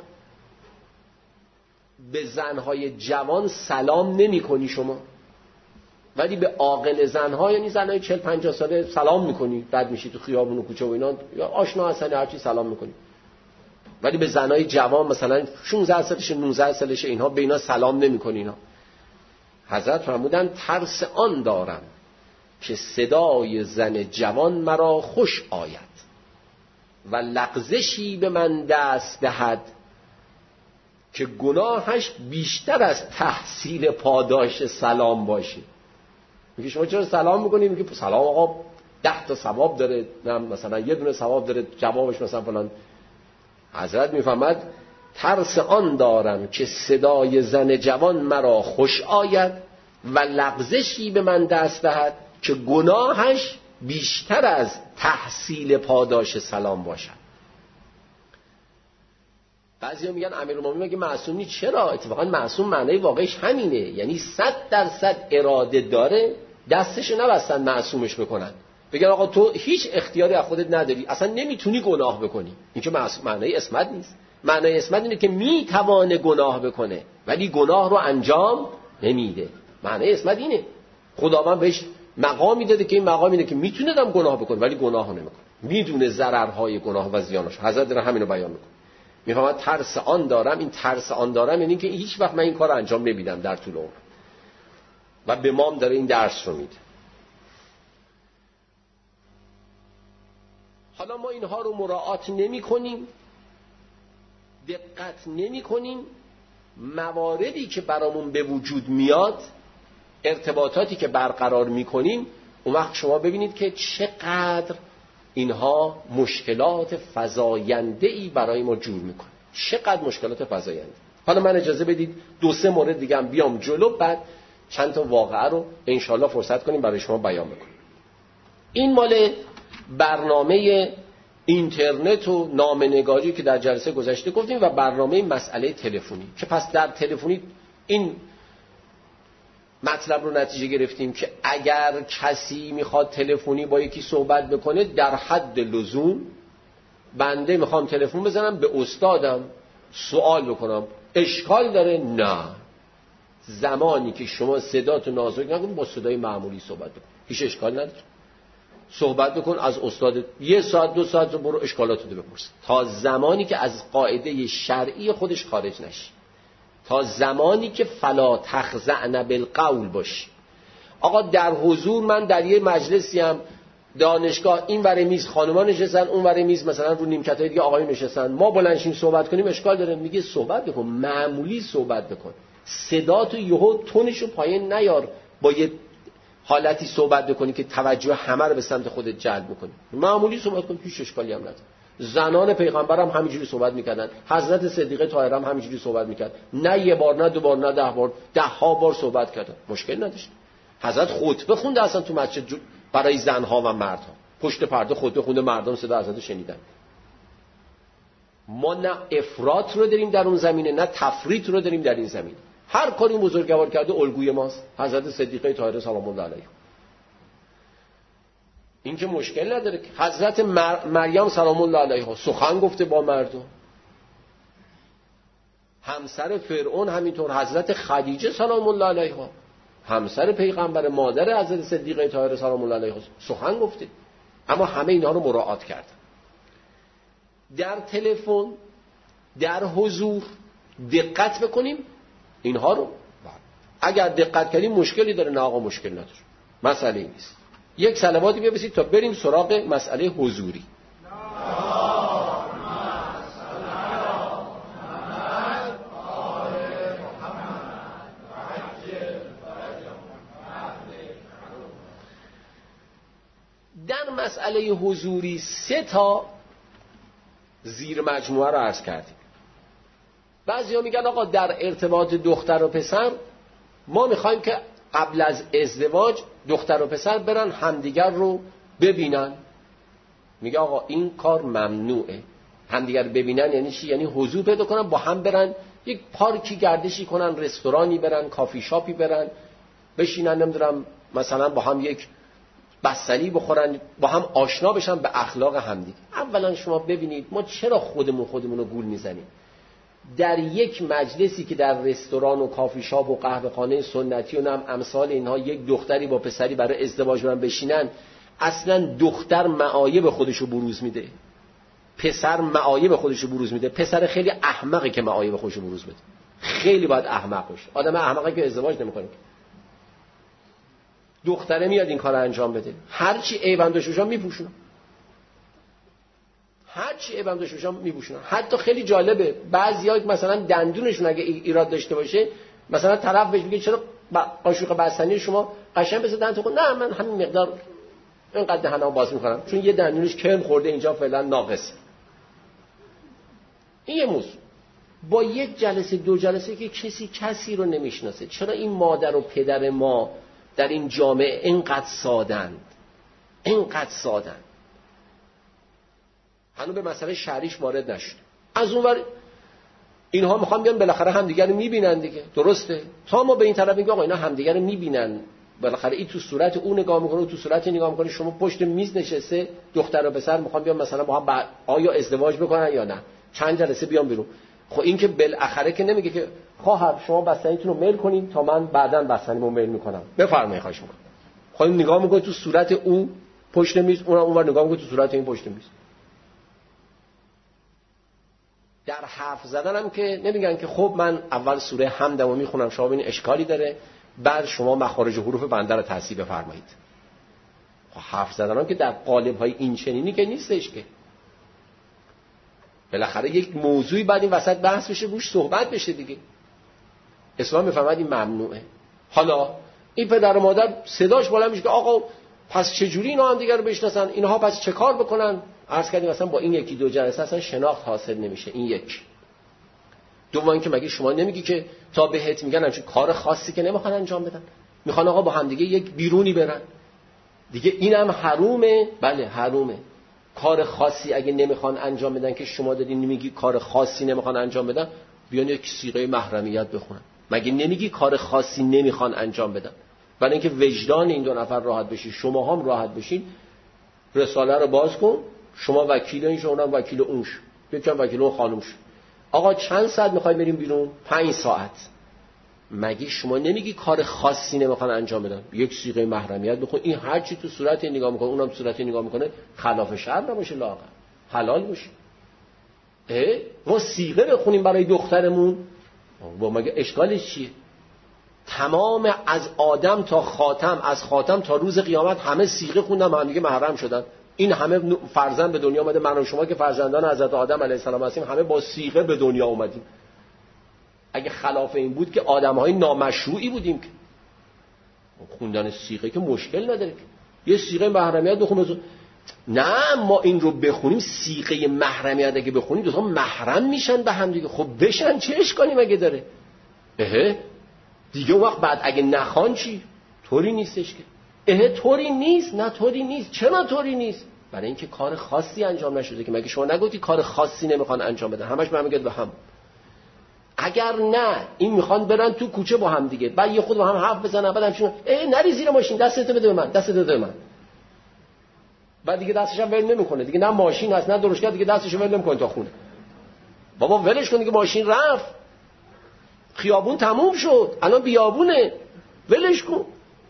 به زنهای جوان سلام نمی کنی شما، ولی به عاقل زنها، یعنی زنهای چهل پنجاه ساله سلام میکنی؟ بعد میشی تو خیابون و کوچه و اینا یا آشنا هستن هرچی سلام میکنی، ولی به زنهای جوان مثلا شانزده سالشه نوزده سالشه اینها به اینا سلام نمیکنی. اینا حضرت فرمودن ترس آن دارم که صدای زن جوان مرا خوش آید و لغزشی به من دست دهد که گناهش بیشتر از تحصیل پاداش سلام باشه. میگه شما چرا سلام میکنی؟ میگه سلام آقا ده تا ثواب داره، نه مثلا یه دونه ثواب داره، جوابش مثلا فلان. حضرت میفهمد ترس آن دارم که صدای زن جوان مرا خوش آید و لغزشی به من دست دهد که گناهش بیشتر از تحصیل پاداش سلام باشد. بعضیا میگن امیرالمومنین میگه معصومی، چرا؟ اتفاقا معصوم معنی واقعیش همینه، یعنی صد درصد اراده داره، دستشو نبستن معصومش بکنن، بگن آقا تو هیچ اختیاری از خودت نداری، اصلا نمیتونی گناه بکنی. این که معنی اسمت نیست. معنی اسمت اینه که میتوانه گناه بکنه ولی گناه رو انجام نمیده. معنی اسمت اینه. خداوند بهش مقامی داده که این مقام اینه که میتونه دم گناه بکنه ولی گناه رو نمیکنه، میدونه ضررهای گناه و زیانش. حضرت داره همینو بیان میکنه. میفهمم ترس آن دارم. این ترس آن دارم یعنی که هیچ وقت من این کار انجام نمیدم در طول عمر، و به مام داره این درس رو میده. حالا ما اینها رو مراعات نمی کنیم، دقت نمی کنیم، مواردی که برامون به وجود میاد، ارتباطاتی که برقرار می کنیم، اون وقت شما ببینید که چقدر اینها مشکلات فزاینده‌ای برای ما جور میکنه. چقدر مشکلات فزاینده. حالا من اجازه بدید دو سه مورد دیگه هم بیام جلو، بعد چند تا واقعه رو انشالله فرصت کنیم برای شما بیان بکنیم. این مال برنامه اینترنت و نامه‌نگاری که در جلسه گذشته گفتیم و برنامه مسئله تلفنی، که پس در تلفنی این مطلب رو نتیجه گرفتیم که اگر کسی میخواد تلفنی با یکی صحبت بکنه، در حد لزوم بنده میخوام تلفن بزنم به استادم سوال بکنم اشکال داره؟ نه. زمانی که شما صداتو نازک نکنید با صدای معمولی صحبت بکنید هیچ اشکال نداره. صحبت بکن از استاد، یه ساعت دو ساعت رو برو اشکالاتو بپرس، تا زمانی که از قاعده شرعی خودش خارج نشی، تا زمانی که فلا تخضعن بالقول باشی. آقا در حضور من در یه مجلسی هم دانشگاه این ور میز خانوما نشستن، اون ور میز مثلا رو نیمکتای دیگه آقایون نشستن، ما بلنشیم صحبت کنیم اشکال داره؟ میگه صحبت بکن، معمولی صحبت بکن، صداتو یهو تونشو پایین نیار، با یه حالتی صحبت بکنی که توجه همه رو به سمت خودت جلب بکنی، معمولی صحبت کن، هیچ اشکالی هم نداره. زنان پیغمبر هم همینجوری صحبت میکردن، حضرت صدیقه طاهره هم همینجوری صحبت میکرد، نه یه بار نه دو بار نه ده بار، ده ها بار صحبت کردن، مشکل نداشت. حضرت خطبه خونده اصلا تو مسجد برای زنها و مردها، پشت پرده خطبه خونده، مردم صدا حضرت شنیدن. ما نه افراط رو داریم در اون زمینه، نه تفریط رو داریم در این زمینه. هر کاری بزرگوار کرده الگوی ماست، حضرت صدیقه طاهره سلام الله علیها. این که مشکل نداره که حضرت مر... مریم سلام الله علیها سخن گفته با مردم، همسر فرعون همینطور، حضرت خدیجه سلام الله علیها همسر پیغمبر، مادر حضرت صدیقه طاهره سلام الله علیها سخن گفته، اما همه اینها رو مراعات کردن. در تلفن، در حضور دقت بکنیم اینها رو. اگر دقت کردیم مشکلی داره؟ نه آقا مشکل نداره، مسئله نیست. یک صلواتی ببسید تا بریم سراغ مسئله حضوری. در مسئله حضوری سه تا زیر مجموعه رو عرض کردیم. بعضیا میگن آقا در ارتباط دختر و پسر ما میخوایم که قبل از ازدواج دختر و پسر برن همدیگر رو ببینن. میگه آقا این کار ممنوعه. همدیگر ببینن یعنی چی؟ یعنی حضور پیدا کنن، با هم برن یک پارکی گردشی کنن، رستورانی برن، کافی شاپی برن، بشینن، نمیدونم مثلا با هم یک بستنی بخورن، با هم آشنا بشن به اخلاق همدیگه. اولا شما ببینید ما چرا خودمون خودمون رو گول میزنیم؟ در یک مجلسی که در رستوران و کافی شاپ و قهوه خانه سنتی و نم امثال اینها یک دختری با پسری برای ازدواج برن بشینن، اصلا دختر معایب خودشو بروز میده، پسر معایب خودشو بروز میده. پسر خیلی احمقه که معایب خودشو بروز میده، خیلی باید احمق باشه. آدم احمقه که ازدواج نمیکنه. دختره میاد این کارو انجام بده، هر چی عیبم داشتم میپوشونم، هر چی عیبم داشتم میپوشونم. حتی خیلی جالبه بعضیا مثلا دندونشون اگه ایراد داشته باشه، مثلا طرف بهش میگه چرا قاشق بستنی شما قشنگ بزن دهنتو خود؟ نه من همین مقدار اینقدر دهنمو باز میکنم چون یه دندونش کرم خورده اینجا فعلا ناقص. این یه موضوع. با یک جلسه دو جلسه که کسی کسی رو نمیشناسه. چرا این مادر و پدر ما در این جامعه اینقدر سادند، اینقدر سادند؟ هنوز به مسئله شرعیش وارد نشد. از اونور اینها میخوان بیان بالاخره همدیگه رو میبینن دیگه، درسته؟ تا ما به این طرف میگیم آقا اینا همدیگه رو میبینن، بالاخره این تو صورت اون نگاه میکنه و تو صورت این نگاه میکنه، شما پشت میز نشسته دختر و پسر میخوان بیان مثلا با هم با... آیا ازدواج بکنن یا نه، چند جلسه بیان بیرون. خب این که بالاخره که نمیگه که خواهر شما بستنیتون رو میل کنین تا من بعداً بستنیمو میل میکنم، بفرمایید خواهش میکنم. خب این نگاه میکنه تو صورت اون پشت میز، اونم اونور نگاه میکنه تو صورت این پشت میز. در حرف زدن هم که نمیگن که خب من اول سوره حمدمو میخونم شما ببین اشکالی داره، بعد شما مخارج حروف بنده رو تصحیح بفرمایید. خب حرف زدن هم که در قالب های این چنینی که نیستش که. بالاخره یک موضوعی بعد این وسط بحث بشه، روش صحبت بشه دیگه. اسلام میفهمد این ممنوعه. حالا این پدر و مادر صداش بالا میشه که آقا پس چجوری اینا هم دیگه رو بشناسن، اینها پس چه کار بکنن؟ عرض کردیم مثلا با این یکی دو جلسه اصلا شناخت حاصل نمیشه. این یک. دوم اینکه مگه شما نمیگی که تا بهت میگن همچین کار خاصی که نمیخوان انجام بدن، میخوان آقا با هم دیگه یک بیرونی برن دیگه، اینم حرومه. بله حرومه. کار خاصی اگه نمیخوان انجام بدن که شما دارین میگی کار خاصی نمیخوان انجام بدن، بیان یک صیغه محرمیت بخونن. مگه نمیگی کار خاصی نمیخوان انجام بدن؟ برای اینکه وجدان این دو نفر راحت بشه، شما هم راحت بشین، رساله رو باز کن، شما وکیل این شو، اونم وکیل اون شو، یکم وکیل اون خانم شو. آقا چند ساعت میخوای بریم بیرون؟ پنج ساعت. مگه شما نمیگی کار خاصی نمیخوان انجام بدن؟ یک صیغه محرمیت بخون، این هر چی تو صورت نگاه میکنه اونم صورت نگاه میکنه خلاف شرع نباشه، لااقل حلال باشه. اه ما صیغه بخونیم برای دخترمون، با مگه اشکالش چیه؟ تمام از آدم تا خاتم، از خاتم تا روز قیامت همه صیغه خوندن، هم دیگه محرم شدن. این همه فرزند به دنیا اومده، من و شما که فرزندان حضرت آدم علیه السلام هستیم همه با صیغه به دنیا اومدیم. اگه خلاف این بود که آدم‌های نامشروعی بودیم. که خوندن صیغه که مشکل نداره، یه صیغه محرمیت بخونیم. نه ما این رو بخونیم، صیغه محرمیت اگه بخونیم دو تا محرم میشن به هم دیگه. خب بشن، چه اشکالی مگه داره؟ اه دیگه اون وقت بعد اگه نخوان چی؟ طوری نیستش که. اه طوری نیست، نه طوری نیست. چرا طوری نیست؟ برای اینکه کار خاصی انجام نشده. که مگه شما نگفتی کار خاصی نمیخوان انجام بدن؟ همش برمیگرده به هم. اگر نه این میخوان برن تو کوچه با هم دیگه، بعد یه خود با هم حرف بزنن، بعد همشون ای نری زیر ماشین، دستت بده به من، دستت بده به من. بعد دیگه دستش هم ول نمیکنه دیگه، نه ماشین هست نه درشکه، دیگه دستش ول نمیکنه تا خونه. بابا ولش کن دیگه، ماشین رفت، خیابون تموم شد، الان بیابونه، ولش کن.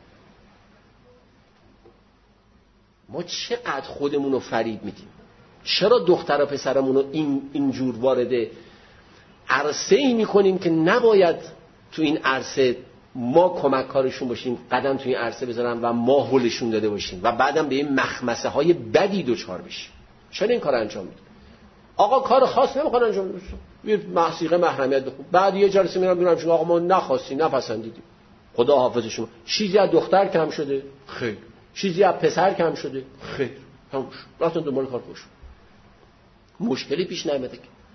ما چقدر خودمون رو فریب میدیم؟ چرا دختر و پسرمون رو این اینجور وارد عرصه‌ای میکنیم که نباید تو این عرصه ما کمک کارشون باشیم، قدم تو این عرصه بذارن و ما هولشون داده باشیم و بعدم به این مخمسه های بدی دوچار بشیم؟ چرا این کار انجام میدیم؟ آقا کار خاص نمیخوان انجام بدن، یه موسیقی محرمیت بخون، بعد یه جلسه میرم میگم شما آقا ما نخواستی نپسندیدیم، خدا حافظ شما. چیزی از دختر کم شده؟ خیر. چیزی از پسر کم شده؟ خیر. همون رفتن دنبال کار خودشون، مشکلی پیش نیامده.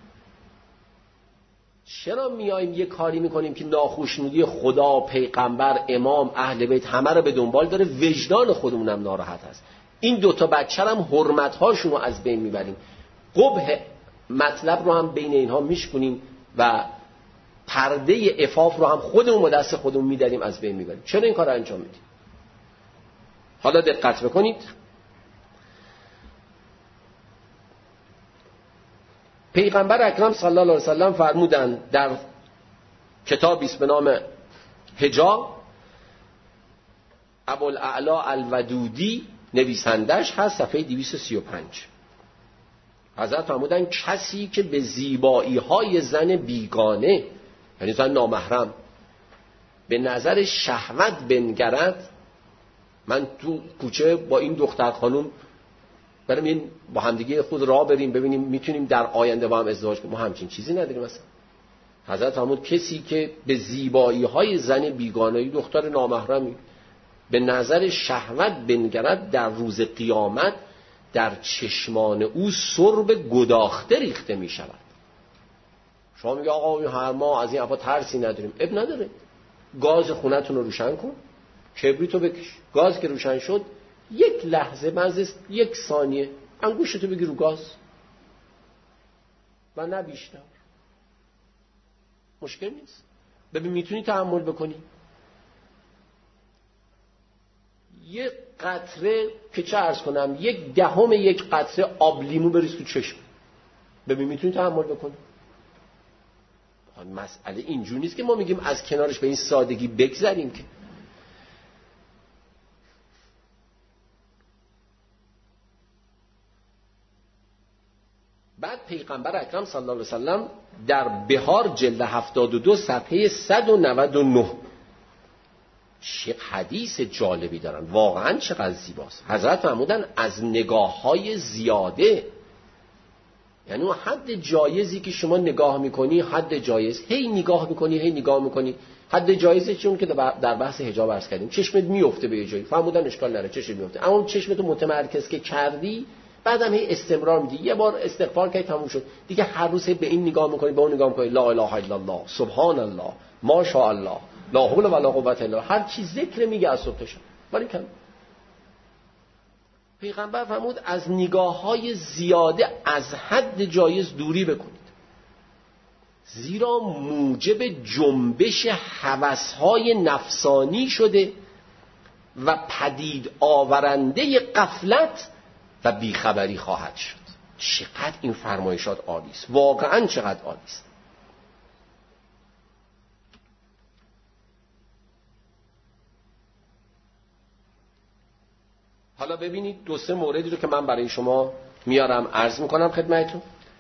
چرا میایم یه کاری میکنیم که ناخوشنودی خدا، پیغمبر، امام، اهل بیت همه رو به دنبال داره، وجدان خودمونم ناراحت هست. این دوتا بچه هم حرمت هاشون رو از بین میبریم، قبح مطلب رو هم بین اینها میشکنیم و پرده عفاف رو هم خودمون با دست خودمون میداریم از بین میبریم. چرا این کار رو انجام میدیم؟ حالا دقت بکنید، پیغمبر اکرم صلی الله علیه وسلم فرمودن در کتابی است به نام حجاب، ابوالاعلی الودودی نویسندش هست، صفحه دویست و سی و پنج. حضرت فرمودن کسی که به زیبایی های زن بیگانه، یعنی زن نامحرم، به نظر شهوت بنگرد، من تو کوچه با این دختر خانم بریم این با همدیگه خود راه بریم ببینیم میتونیم در آینده با هم ازدواج کنیم، ما همچین چیزی نداریم مثلا. حضرت فرمود کسی که به زیبایی های زن بیگانه، دختر نامحرمی، به نظر شهوت بنگرد، در روز قیامت در چشمان او سرب گداخته ریخته می شود. شما میگه آقا هر ما از این افا ترسی نداریم، اب نداره. گاز خونتون رو روشن کن، کبریتو بکش، گاز که روشن شد یک لحظه مزه یک ثانیه انگوشتو بگیر رو گاز و نه بیشتر، مشکل نیست. ببین میتونی تحمل بکنی. یک قطره که چه عرض کنم، یک دهم یک قطره آب لیمو بریز تو چشم، ببین میتونی تحمل بکنی. مسئله اینجوری نیست که ما میگیم از کنارش به این سادگی بگذریم که. بعد پیغمبر اکرم صلی الله علیه وسلم در بهار جلد هفتاد و دو صفحه صد و نود و نه چه حدیث جالبی دارن، واقعا چقدر زیباست. حضرت فرمودن از نگاه های زیاده، یعنی اون حد جایزی که شما نگاه میکنی، حد جایز، هی نگاه میکنی هی نگاه میکنی، حد جایزه چون که در بحث حجاب عرض کردیم چشمت میفته به یه جایی، فرمودن اشکال نره چشمت میفته، اما چشمتو متمرکز که کردی بعدم هی استمرار میدی، یه بار استغفار کردی تموم شد، دیگه هر روز به این نگاه میکنی به اون نگاه میکنی، لا اله الا الله، سبحان الله، ماشاء الله، لا حول ولا قوت الا بالله، هر چی ذکر میگه از صبح تا شب. ولی کم پیغمبر فرمود از نگاه‌های زیاده از حد جایز دوری بکنید، زیرا موجب جنبش هوس‌های نفسانی شده و پدید آورنده غفلت و بیخبری خواهد شد. چقدر این فرمایشات عالی است، واقعا چقدر عالی است. حالا ببینید دو سه موردی رو که من برای شما میارم عرض میکنم خدمتتون.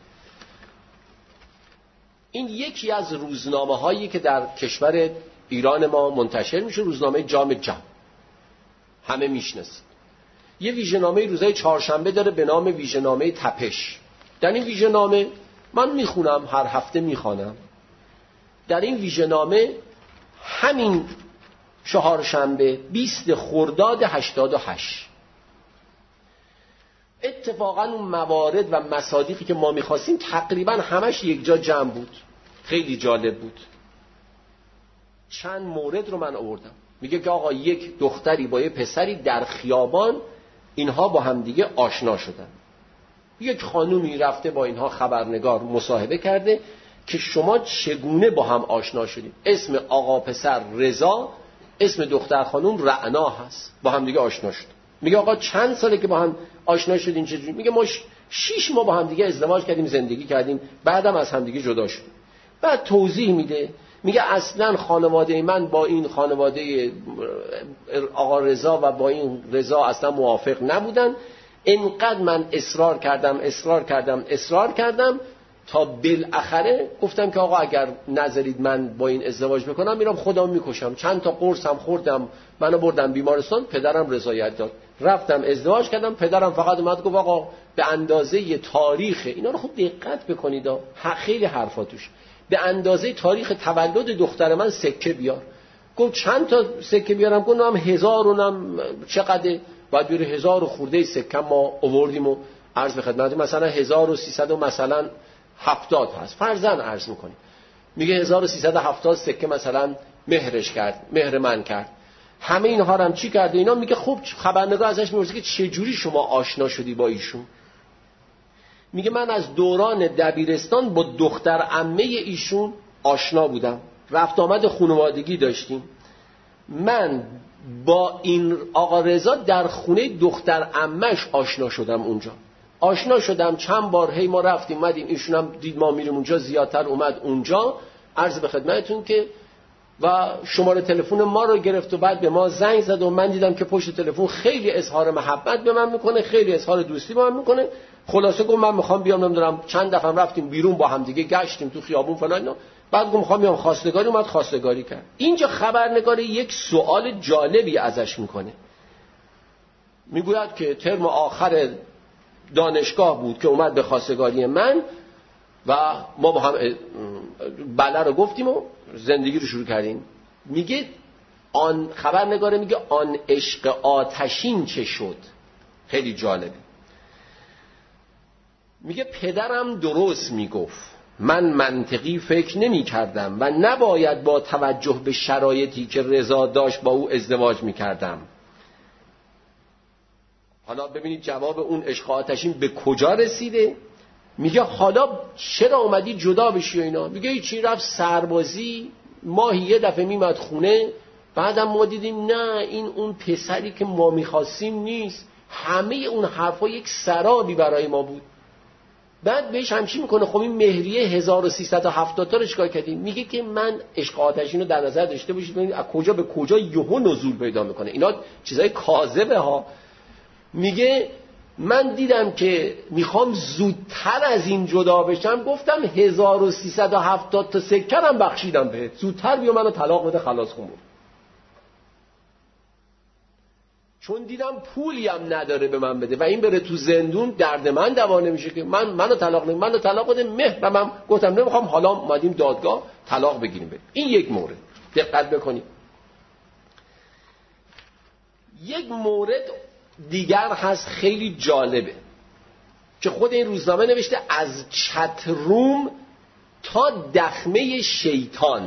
این یکی از روزنامه هایی که در کشور ایران ما منتشر میشه، روزنامه جام جم، همه میشناسید. یه ویژه‌نامه روزهای چهارشنبه داره به نام ویژه‌نامه تپش. در این ویژه‌نامه من میخونم، هر هفته میخوانم. در این ویژه‌نامه همین چهارشنبه بیست خرداد هشتاد و هشت اتفاقا اون موارد و مصادیقی که ما میخواستیم تقریبا همش یک جا جمع بود. خیلی جالب بود. چند مورد رو من آوردم. میگه که آقا یک دختری با یه پسری در خیابان اینها با هم دیگه آشنا شدن. یک خانومی رفته با اینها خبرنگار مصاحبه کرده که شما چگونه با هم آشنا شدید. اسم آقا پسر رضا، اسم دختر خانوم رعنا هست. با هم دیگه آشنا شد. میگه آقا چند ساله که با هم آشنا شدین چجوری؟ میگه ما شش ماه با هم دیگه ازدواج کردیم، زندگی کردیم، بعدم از هم دیگه جدا شدیم. بعد توضیح میده، میگه اصلا خانواده من با این خانواده آقا رضا و با این رضا اصلا موافق نبودن. اینقدر من اصرار کردم اصرار کردم اصرار کردم تا بالاخره گفتم که آقا اگر نذارید من با این ازدواج بکنم میرم خودم میکشم. چند تا قرص هم خوردم، منو بردم بیمارستان، پدرم رضایت داد، رفتم ازدواج کردم. پدرم فقط اومد گفت آقا به اندازه تاریخ، اینا رو خوب دقت بکنید، خیلی حرفا توش، به اندازه تاریخ تولد دختر من سکه بیار. گفت چند تا سکه بیارم؟ گفتم هزار اونم چقدر؟ بعد بیاره هزار و خورده سکه ما آوردیم و عرض به خدمت، مثلا هزار و سیصد و مثلا هفتاد هست فرضاً عرض میکنیم. میگه هزار و سیصد و هفتاد سکه مثلا مهرش کرد، مهر من کرد. همه اینها رو هم چی کرده اینا؟ میگه خب خبرنگار ازش میپرسه که چه جوری شما آشنا شدی با ایشون؟ میگه من از دوران دبیرستان با دختر عمه ایشون آشنا بودم، رفت آمد خانوادگی داشتیم. من با این آقا رضا در خونه دختر عمه‌ش آشنا شدم. اونجا آشنا شدم، چند بار هی ما رفتیم اومدیم، ایشون هم دید ما میریم اونجا، زیادتر اومد اونجا. عرض به خدمتتون که و شماره تلفن ما رو گرفت و بعد به ما زنگ زد و من دیدم که پشت تلفن خیلی اظهار محبت به من میکنه، خیلی اظهار دوستی با من میکنه. خلاصه گفت من میخوام بیام، نمیدونم چند دفعه رفتیم بیرون با هم دیگه، گشتیم تو خیابون فلان اینا. بعد گفت میخوام بیام خواستگاری، اومد خواستگاری کرد. اینجا خبرنگار یک سوال جالبی ازش میکنه، میگوید که ترم آخر دانشگاه بود که اومد به خواستگاری من و ما با هم بله رو گفتیم و زندگی رو شروع کردیم. میگه آن خبرنگاره میگه آن عشق آتشین چه شد؟ خیلی جالبه. میگه پدرم درست میگفت، من منطقی فکر نمی کردم و نباید با توجه به شرایطی که رضا داشت با او ازدواج میکردم. حالا ببینید جواب اون عشق آتشین به کجا رسیده. میگه حالا چرا اومدی جدا بشی و اینا؟ میگه چی، رفت سربازی، ماهی یه دفعه میمد خونه، بعدم ما دیدیم نه این اون پسری که ما میخواستیم نیست. همه اون حرفا یک سرابی برای ما بود. بعد بهش همچی میکنه خب این مهریه هزار و سیصد و هفتاد تا رو چیکار کردیم؟ میگه که من عشق آتشین رو در نظر داشته باشید ببینید از کجا به کجا یهو نزول پیدا میکنه. اینا چیزای کاذبه ها. میگه من دیدم که میخوام زودتر از این جدا بشم، گفتم هزار و سیصد و هفتاد تا سکه هم بخشیدم بهت، زودتر بیا منو طلاق بده خلاص کن. چون دیدم پولی هم نداره به من بده و این بره تو زندون، درد من دوا نمیشه که من منو طلاق نمی منو طلاق بده. مهرم گفتم نمیخوام، حالا اومدیم دادگاه طلاق بگیریم بده. این یک مورد دقت بکنید. یک مورد دیگر هست خیلی جالبه که خود این روزنامه نوشته از چتروم تا دخمه شیطان.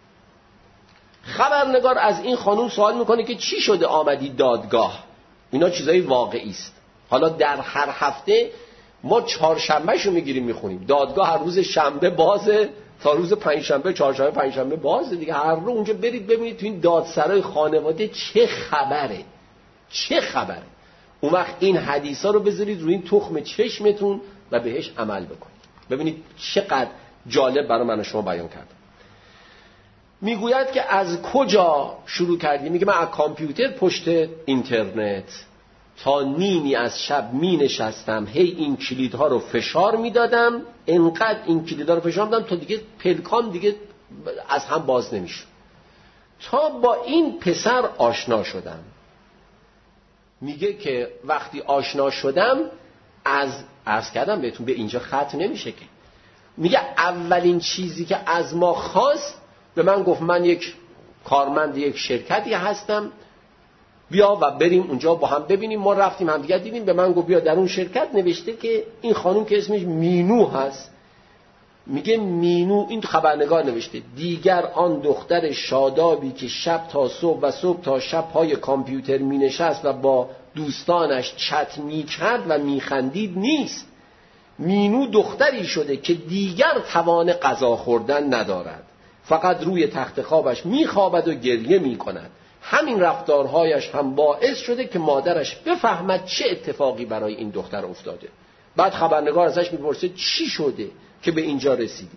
خبرنگار از این خانوم سوال میکنه که چی شده آمدی دادگاه؟ اینا چیزای واقعی است. حالا در هر هفته ما چهارشنبهشو میگیریم میخونیم، دادگاه هر روز شنبه بازه تا روز پنجشنبه، چهارشنبه پنجشنبه بازه دیگه. هر روز اونجا برید ببینید تو این دادسرای خانواده چه خبره، چه خبره. اون وقت این حدیثا رو بذارید روی این تخم چشمتون و بهش عمل بکنید. ببینید چقدر جالب برای من و شما بیان کردم. میگوید که از کجا شروع کردی؟ میگه من از کامپیوتر پشت اینترنت تا نیمی از شب می نشستم هی این کلیدها رو فشار می دادم، انقدر این کلیدها رو فشار می دادم تا دیگه پلکام دیگه از هم باز نمی شد. تا با این پسر آشنا شدم. میگه که وقتی آشنا شدم از عرض کردم بهتون به اینجا ختم نمیشه که، میگه اولین چیزی که از ما خواست به من گفت من یک کارمند یک شرکتی هستم، بیا و بریم اونجا با هم ببینیم. ما رفتیم هم دیگه دیدیم. به من گفت بیا در اون شرکت نوشته که این خانم که اسمش مینو هست، میگه مینو، این خبرنگار نوشته دیگر آن دختر شادابی که شب تا صبح و صبح تا شب پای کامپیوتر می نشست و با دوستانش چت می کرد و می خندید نیست. مینو دختری شده که دیگر توان غذا خوردن ندارد، فقط روی تخت خوابش می خوابد و گریه می کند. همین رفتارهایش هم باعث شده که مادرش بفهمد چه اتفاقی برای این دختر افتاده. بعد خبرنگار ازش میپرسه چی شده که به اینجا رسیدی؟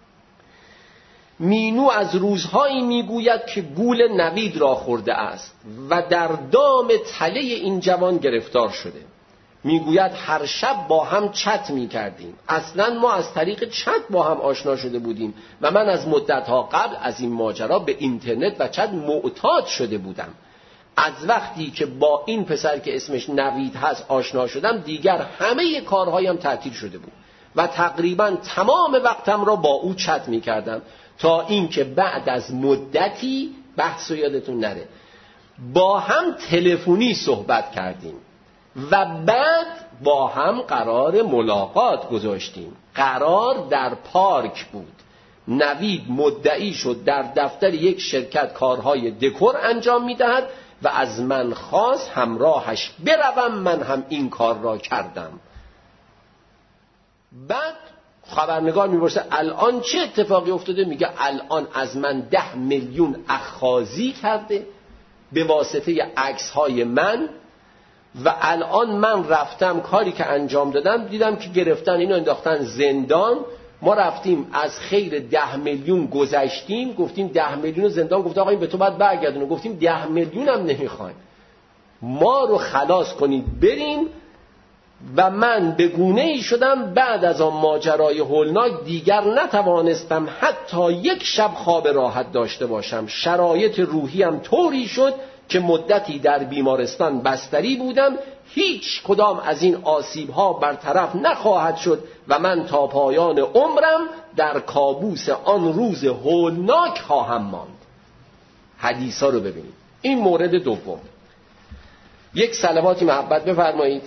مینو از روزهایی میگوید که گول نوید را خورده است و در دام تله این جوان گرفتار شده. میگوید هر شب با هم چت میکردیم. اصلا ما از طریق چت با هم آشنا شده بودیم و من از مدتها قبل از این ماجرا به اینترنت و چت معتاد شده بودم. از وقتی که با این پسر که اسمش نوید هست آشنا شدم دیگر همه کارهایم تعطیل شده بود و تقریبا تمام وقتم را با او چت میکردم تا اینکه بعد از مدتی، بحث و یادتون نره، با هم تلفنی صحبت کردیم و بعد با هم قرار ملاقات گذاشتیم. قرار در پارک بود. نوید مدعی شد در دفتر یک شرکت کارهای دکور انجام میدهد و از من خواست همراهش بروم. من هم این کار را کردم. بعد خبرنگار میپرسه الان چه اتفاقی افتاده؟ میگه الان از من ده میلیون اخاذی کرده به واسطه عکس های من و الان من رفتم کاری که انجام دادم دیدم که گرفتن اینو انداختن زندان. ما رفتیم از خیر ده میلیون گذشتیم، گفتیم ده میلیون زندان، گفت آقا این به تو باید برگردونه. گفتیم ده میلیون هم نمیخوایم، ما رو خلاص کنید بریم. و من به گونه‌ای شدم بعد از آن ماجرای هولناک دیگر نتوانستم حتی یک شب خواب راحت داشته باشم. شرایط روحیم طوری شد که مدتی در بیمارستان بستری بودم. هیچ کدام از این آسیب‌ها برطرف نخواهد شد و من تا پایان عمرم در کابوس آن روز هولناک خواهم ماند. حدیثا رو ببینید. این مورد دوم. یک صلواتی محبت بفرمایید.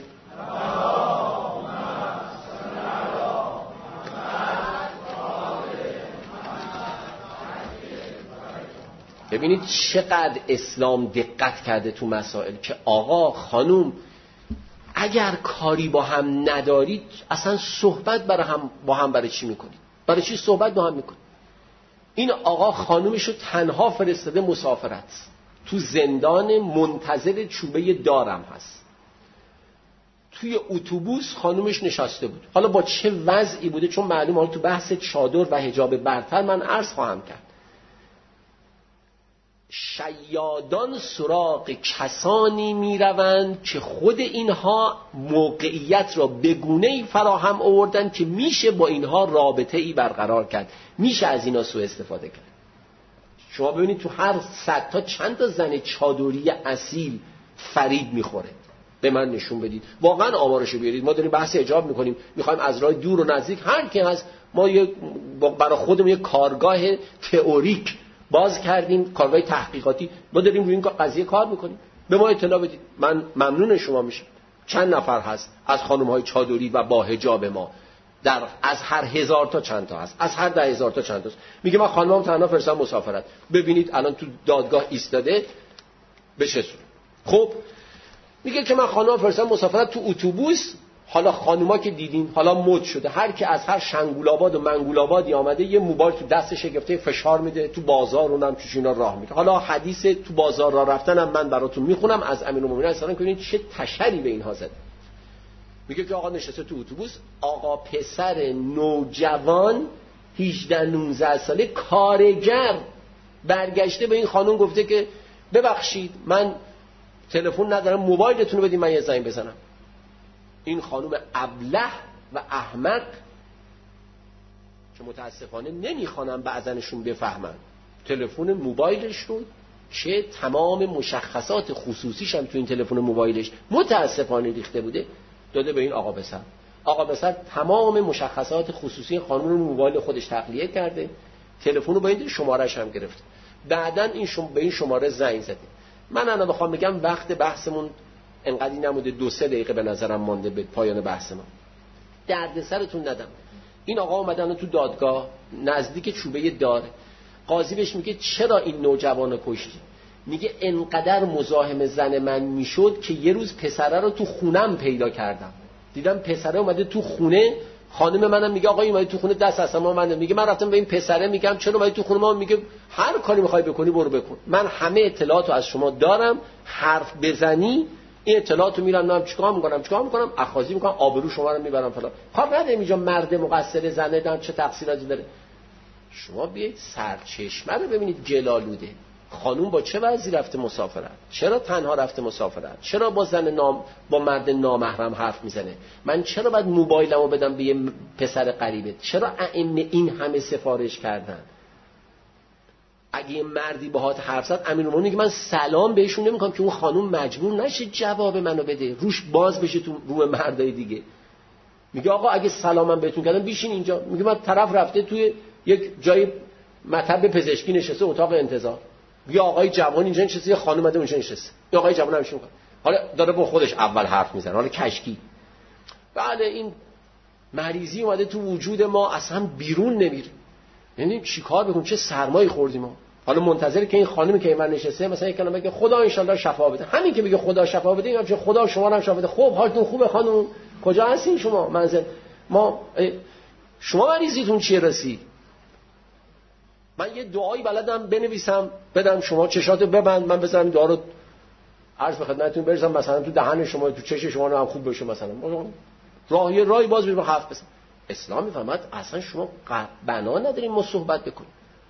ببینید چقدر اسلام دقت کرده تو مسائل که آقا خانوم اگر کاری با هم ندارید اصلا صحبت برای هم با هم برای چی میکنید؟ برای چی صحبت با هم میکنید؟ این آقا خانومشو تنها فرستاده مسافرت، تو زندان منتظر چوبه دارم هست. توی اتوبوس خانومش نشسته بود. حالا با چه وضعی بوده؟ چون معلومه حالا تو بحث چادر و حجاب برتر من عرض خواهم کرد. شیادان سراغ کسانی میروند که خود اینها موقعیت را به گونه‌ای فراهم آوردن که میشه با اینها رابطه ای برقرار کرد، میشه از اینا سوء استفاده کرد. شما ببینید تو هر صد تا چند تا زن چادری اصیل فرید میخوره. به من نشون بدید واقعا آمارشو بیارید. ما داریم بحث حجاب میکنیم، میخوایم از راه دور و نزدیک هر کی هست ما یه برای خودمون یه کارگاه تئوریک باز کردیم، کارگاه تحقیقاتی، ما داریم روی این قضیه کار میکنیم. به ما اطلاع بدید، من ممنون شما میشم. چند نفر هست از خانم‌های چادری و با حجاب ما؟ در از هر هزار تا چند تا هست؟ از هر ده هزار تا چند تاست؟ میگه من خانمم تنها فرستم مسافرت. ببینید الان تو دادگاه ایستاده بشه صورت. خب میگه که من خانمم فرستم مسافرت تو اتوبوس. حالا خانوما که دیدین حالا مد شده، هر کی از هر شنگولاباد و منگولابادی آمده یه موبایل تو دستش گرفته فشار میده تو بازار، اونم توش اینا راه میره. حالا حدیث تو بازار راه رفتنم من براتون میخونم از امیرالمومنین اصلا کنید چه تشری به اینها زده. میگه که آقا نشسته تو اتوبوس، آقا پسر نوجوان هجده نوزده ساله کارگر برگشته به این خانم گفته که ببخشید من تلفن ندارم، موبایلتون رو بدین من یه زنگ بزنم. این خانم ابله و احمق که متاسفانه نمیخوانم بعضنشون بفهمن، تلفن موبایلش رو چه تمام مشخصات خصوصیش هم تو این تلفن موبایلش متاسفانه ریخته بوده داده به این آقا پسر. آقا پسر تمام مشخصات خصوصی خانم رو موبایل خودش تقلیه کرده، تلفن رو با این شماره‌اش هم گرفته. بعدن این شم... به این شماره زنگ زده. من الان بخوام بگم وقت بحثمون انقدی نموده، دو سه دقیقه به نظرم مونده به پایان بحث ما. دردسرتون ندم. این آقا اومدن تو دادگاه نزدیک چوبه دار، قاضی بهش میگه چرا این نوجوانو کشتی؟ میگه انقدر مزاحم زن من میشد که یه روز پسره رو تو خونم پیدا کردم، دیدم پسره اومده تو خونه، خانم منم میگه آقا این اومده تو خونه، دست از ما من میگه من رفتم به این پسره میگم چرا اومده تو خونه ما، میگه هر کاری میخوای بکنی برو بکن، من همه اطلاعاتو از شما دارم، حرف بزنی این اطلاعاتو میرم نام چیکار میکنم چیکار میکنم اخاذی میکنم، آبرو شما رو میبرم فلان. کار نداره اینجا مرد مقصر زنه دارم چه تقصیراتی داره. شما بیایید سرچشمه رو ببینید جلالوده. خانوم با چه وضعی رفته مسافرت؟ چرا تنها رفته مسافرت؟ چرا با زن نام با مرد نامحرم حرف میزنه؟ من چرا باید موبایلمو بدم به یه پسر غریبه؟ چرا ائمه این همه سفارش کردن؟ اگه یه مردی باهات حرف زد امیرالمومنین میگه من سلام بهشون نمیکنم که اون خانوم مجبور نشه جواب منو بده، روش باز بشه تو رو مردای دیگه. میگه آقا اگه سلامم بهتون کردم بیشین اینجا. میگه من طرف رفته توی یک جای مطب پزشکی نشسته اتاق انتظار، یا آقای جوان اینجا نشسته یا خانم اومده اونجا نشسته، یا آقای جوان همش میکنه، حالا داره با خودش اول حرف میزنه، حالا کشکی. بله این مریضی اومده تو وجود ما اصلا بیرون نمیره. یعنی چیکار بکنیم؟ چه سرمایی خوردیم ما. حالا منتظر که این خانمی که اینور نشسته مثلا یک کلمه بگه خدا ان شاء الله شفا بده. همین که میگه خدا شفا بده، اینم چه خدا شما رو هم شفا بده. خب حالتون خوبه خانم؟ کجا هستین شما؟ منزل ما شما مریضیتون چیه رسید؟ من یه دعایی بلدم بنویسم بدم شما، چشاتو ببند من بزنم دعا رو عرض به خدمتتون برسم، مثلا تو دهن شما تو چش شما هم خوب بشه، مثلا راه یه راهی باز بشه حرف بزن. اسلام میفهمد اصلا شما بنا ندارین ما صحبت بکنیم.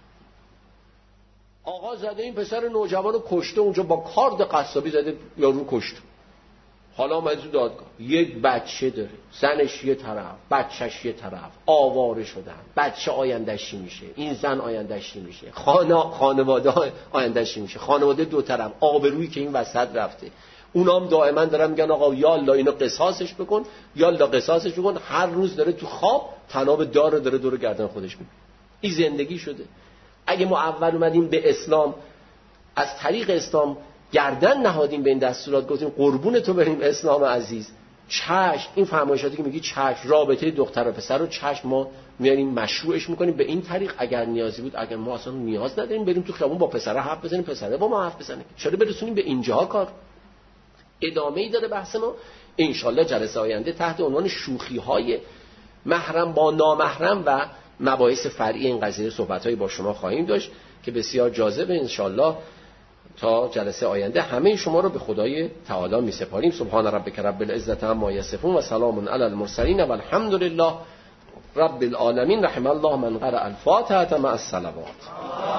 آقا زده این پسر نوجوان رو کشته، اونجا با کارد قصابی زده یارو کشته. حالا اومد تو دادگاه، یک بچه داره، زنش یه طرف، بچهش یه طرف، آواره شدن، بچه آیندهش چی میشه، این زن آیندهش چی میشه، خانه خانواده آیندهش چی میشه، خانواده دو طرف، آبرویی که این وسط رفته. اونام دائما دارن میگن آقا یا الله اینو قصاصش بکن، یا الله قصاصش بکن. هر روز داره تو خواب تناب دار داره دور گردن خودش میکنه. این زندگی شده. اگه ما اول اومدیم به اسلام، از طریق اسلام گردن نهادیم به این دستورات، گفتیم قربون تو بریم اسلام عزیز، چشم این فرمایشاتی که میگی چشم، رابطه دختر و پسر رو چشم ما میاریم مشروعش میکنیم به این طریق. اگر نیازی بود، اگر ما اصلا نیاز نداریم بریم تو خیابون با پسر حرف بزنیم، پسره با ما حرف بزنه، چرا برسونیم به اینجاها کار؟ ادامه ای داره بحث ما ان شاء الله جلسه آینده تحت عنوان شوخی های محرم با نامحرم و مباحث فرعی این قضیه صحبت‌هایی با شما خواهیم داشت که بسیار جالبه. ان شاء الله تا جلسه آینده همه شما رو به خدای تعالی می‌سپاریم. سبحان ربک رب العزة عما یصفون و سلام علی المرسلین و الحمد لله رب العالمین. رحم الله من قرأ الفاتحه مع الصلوات.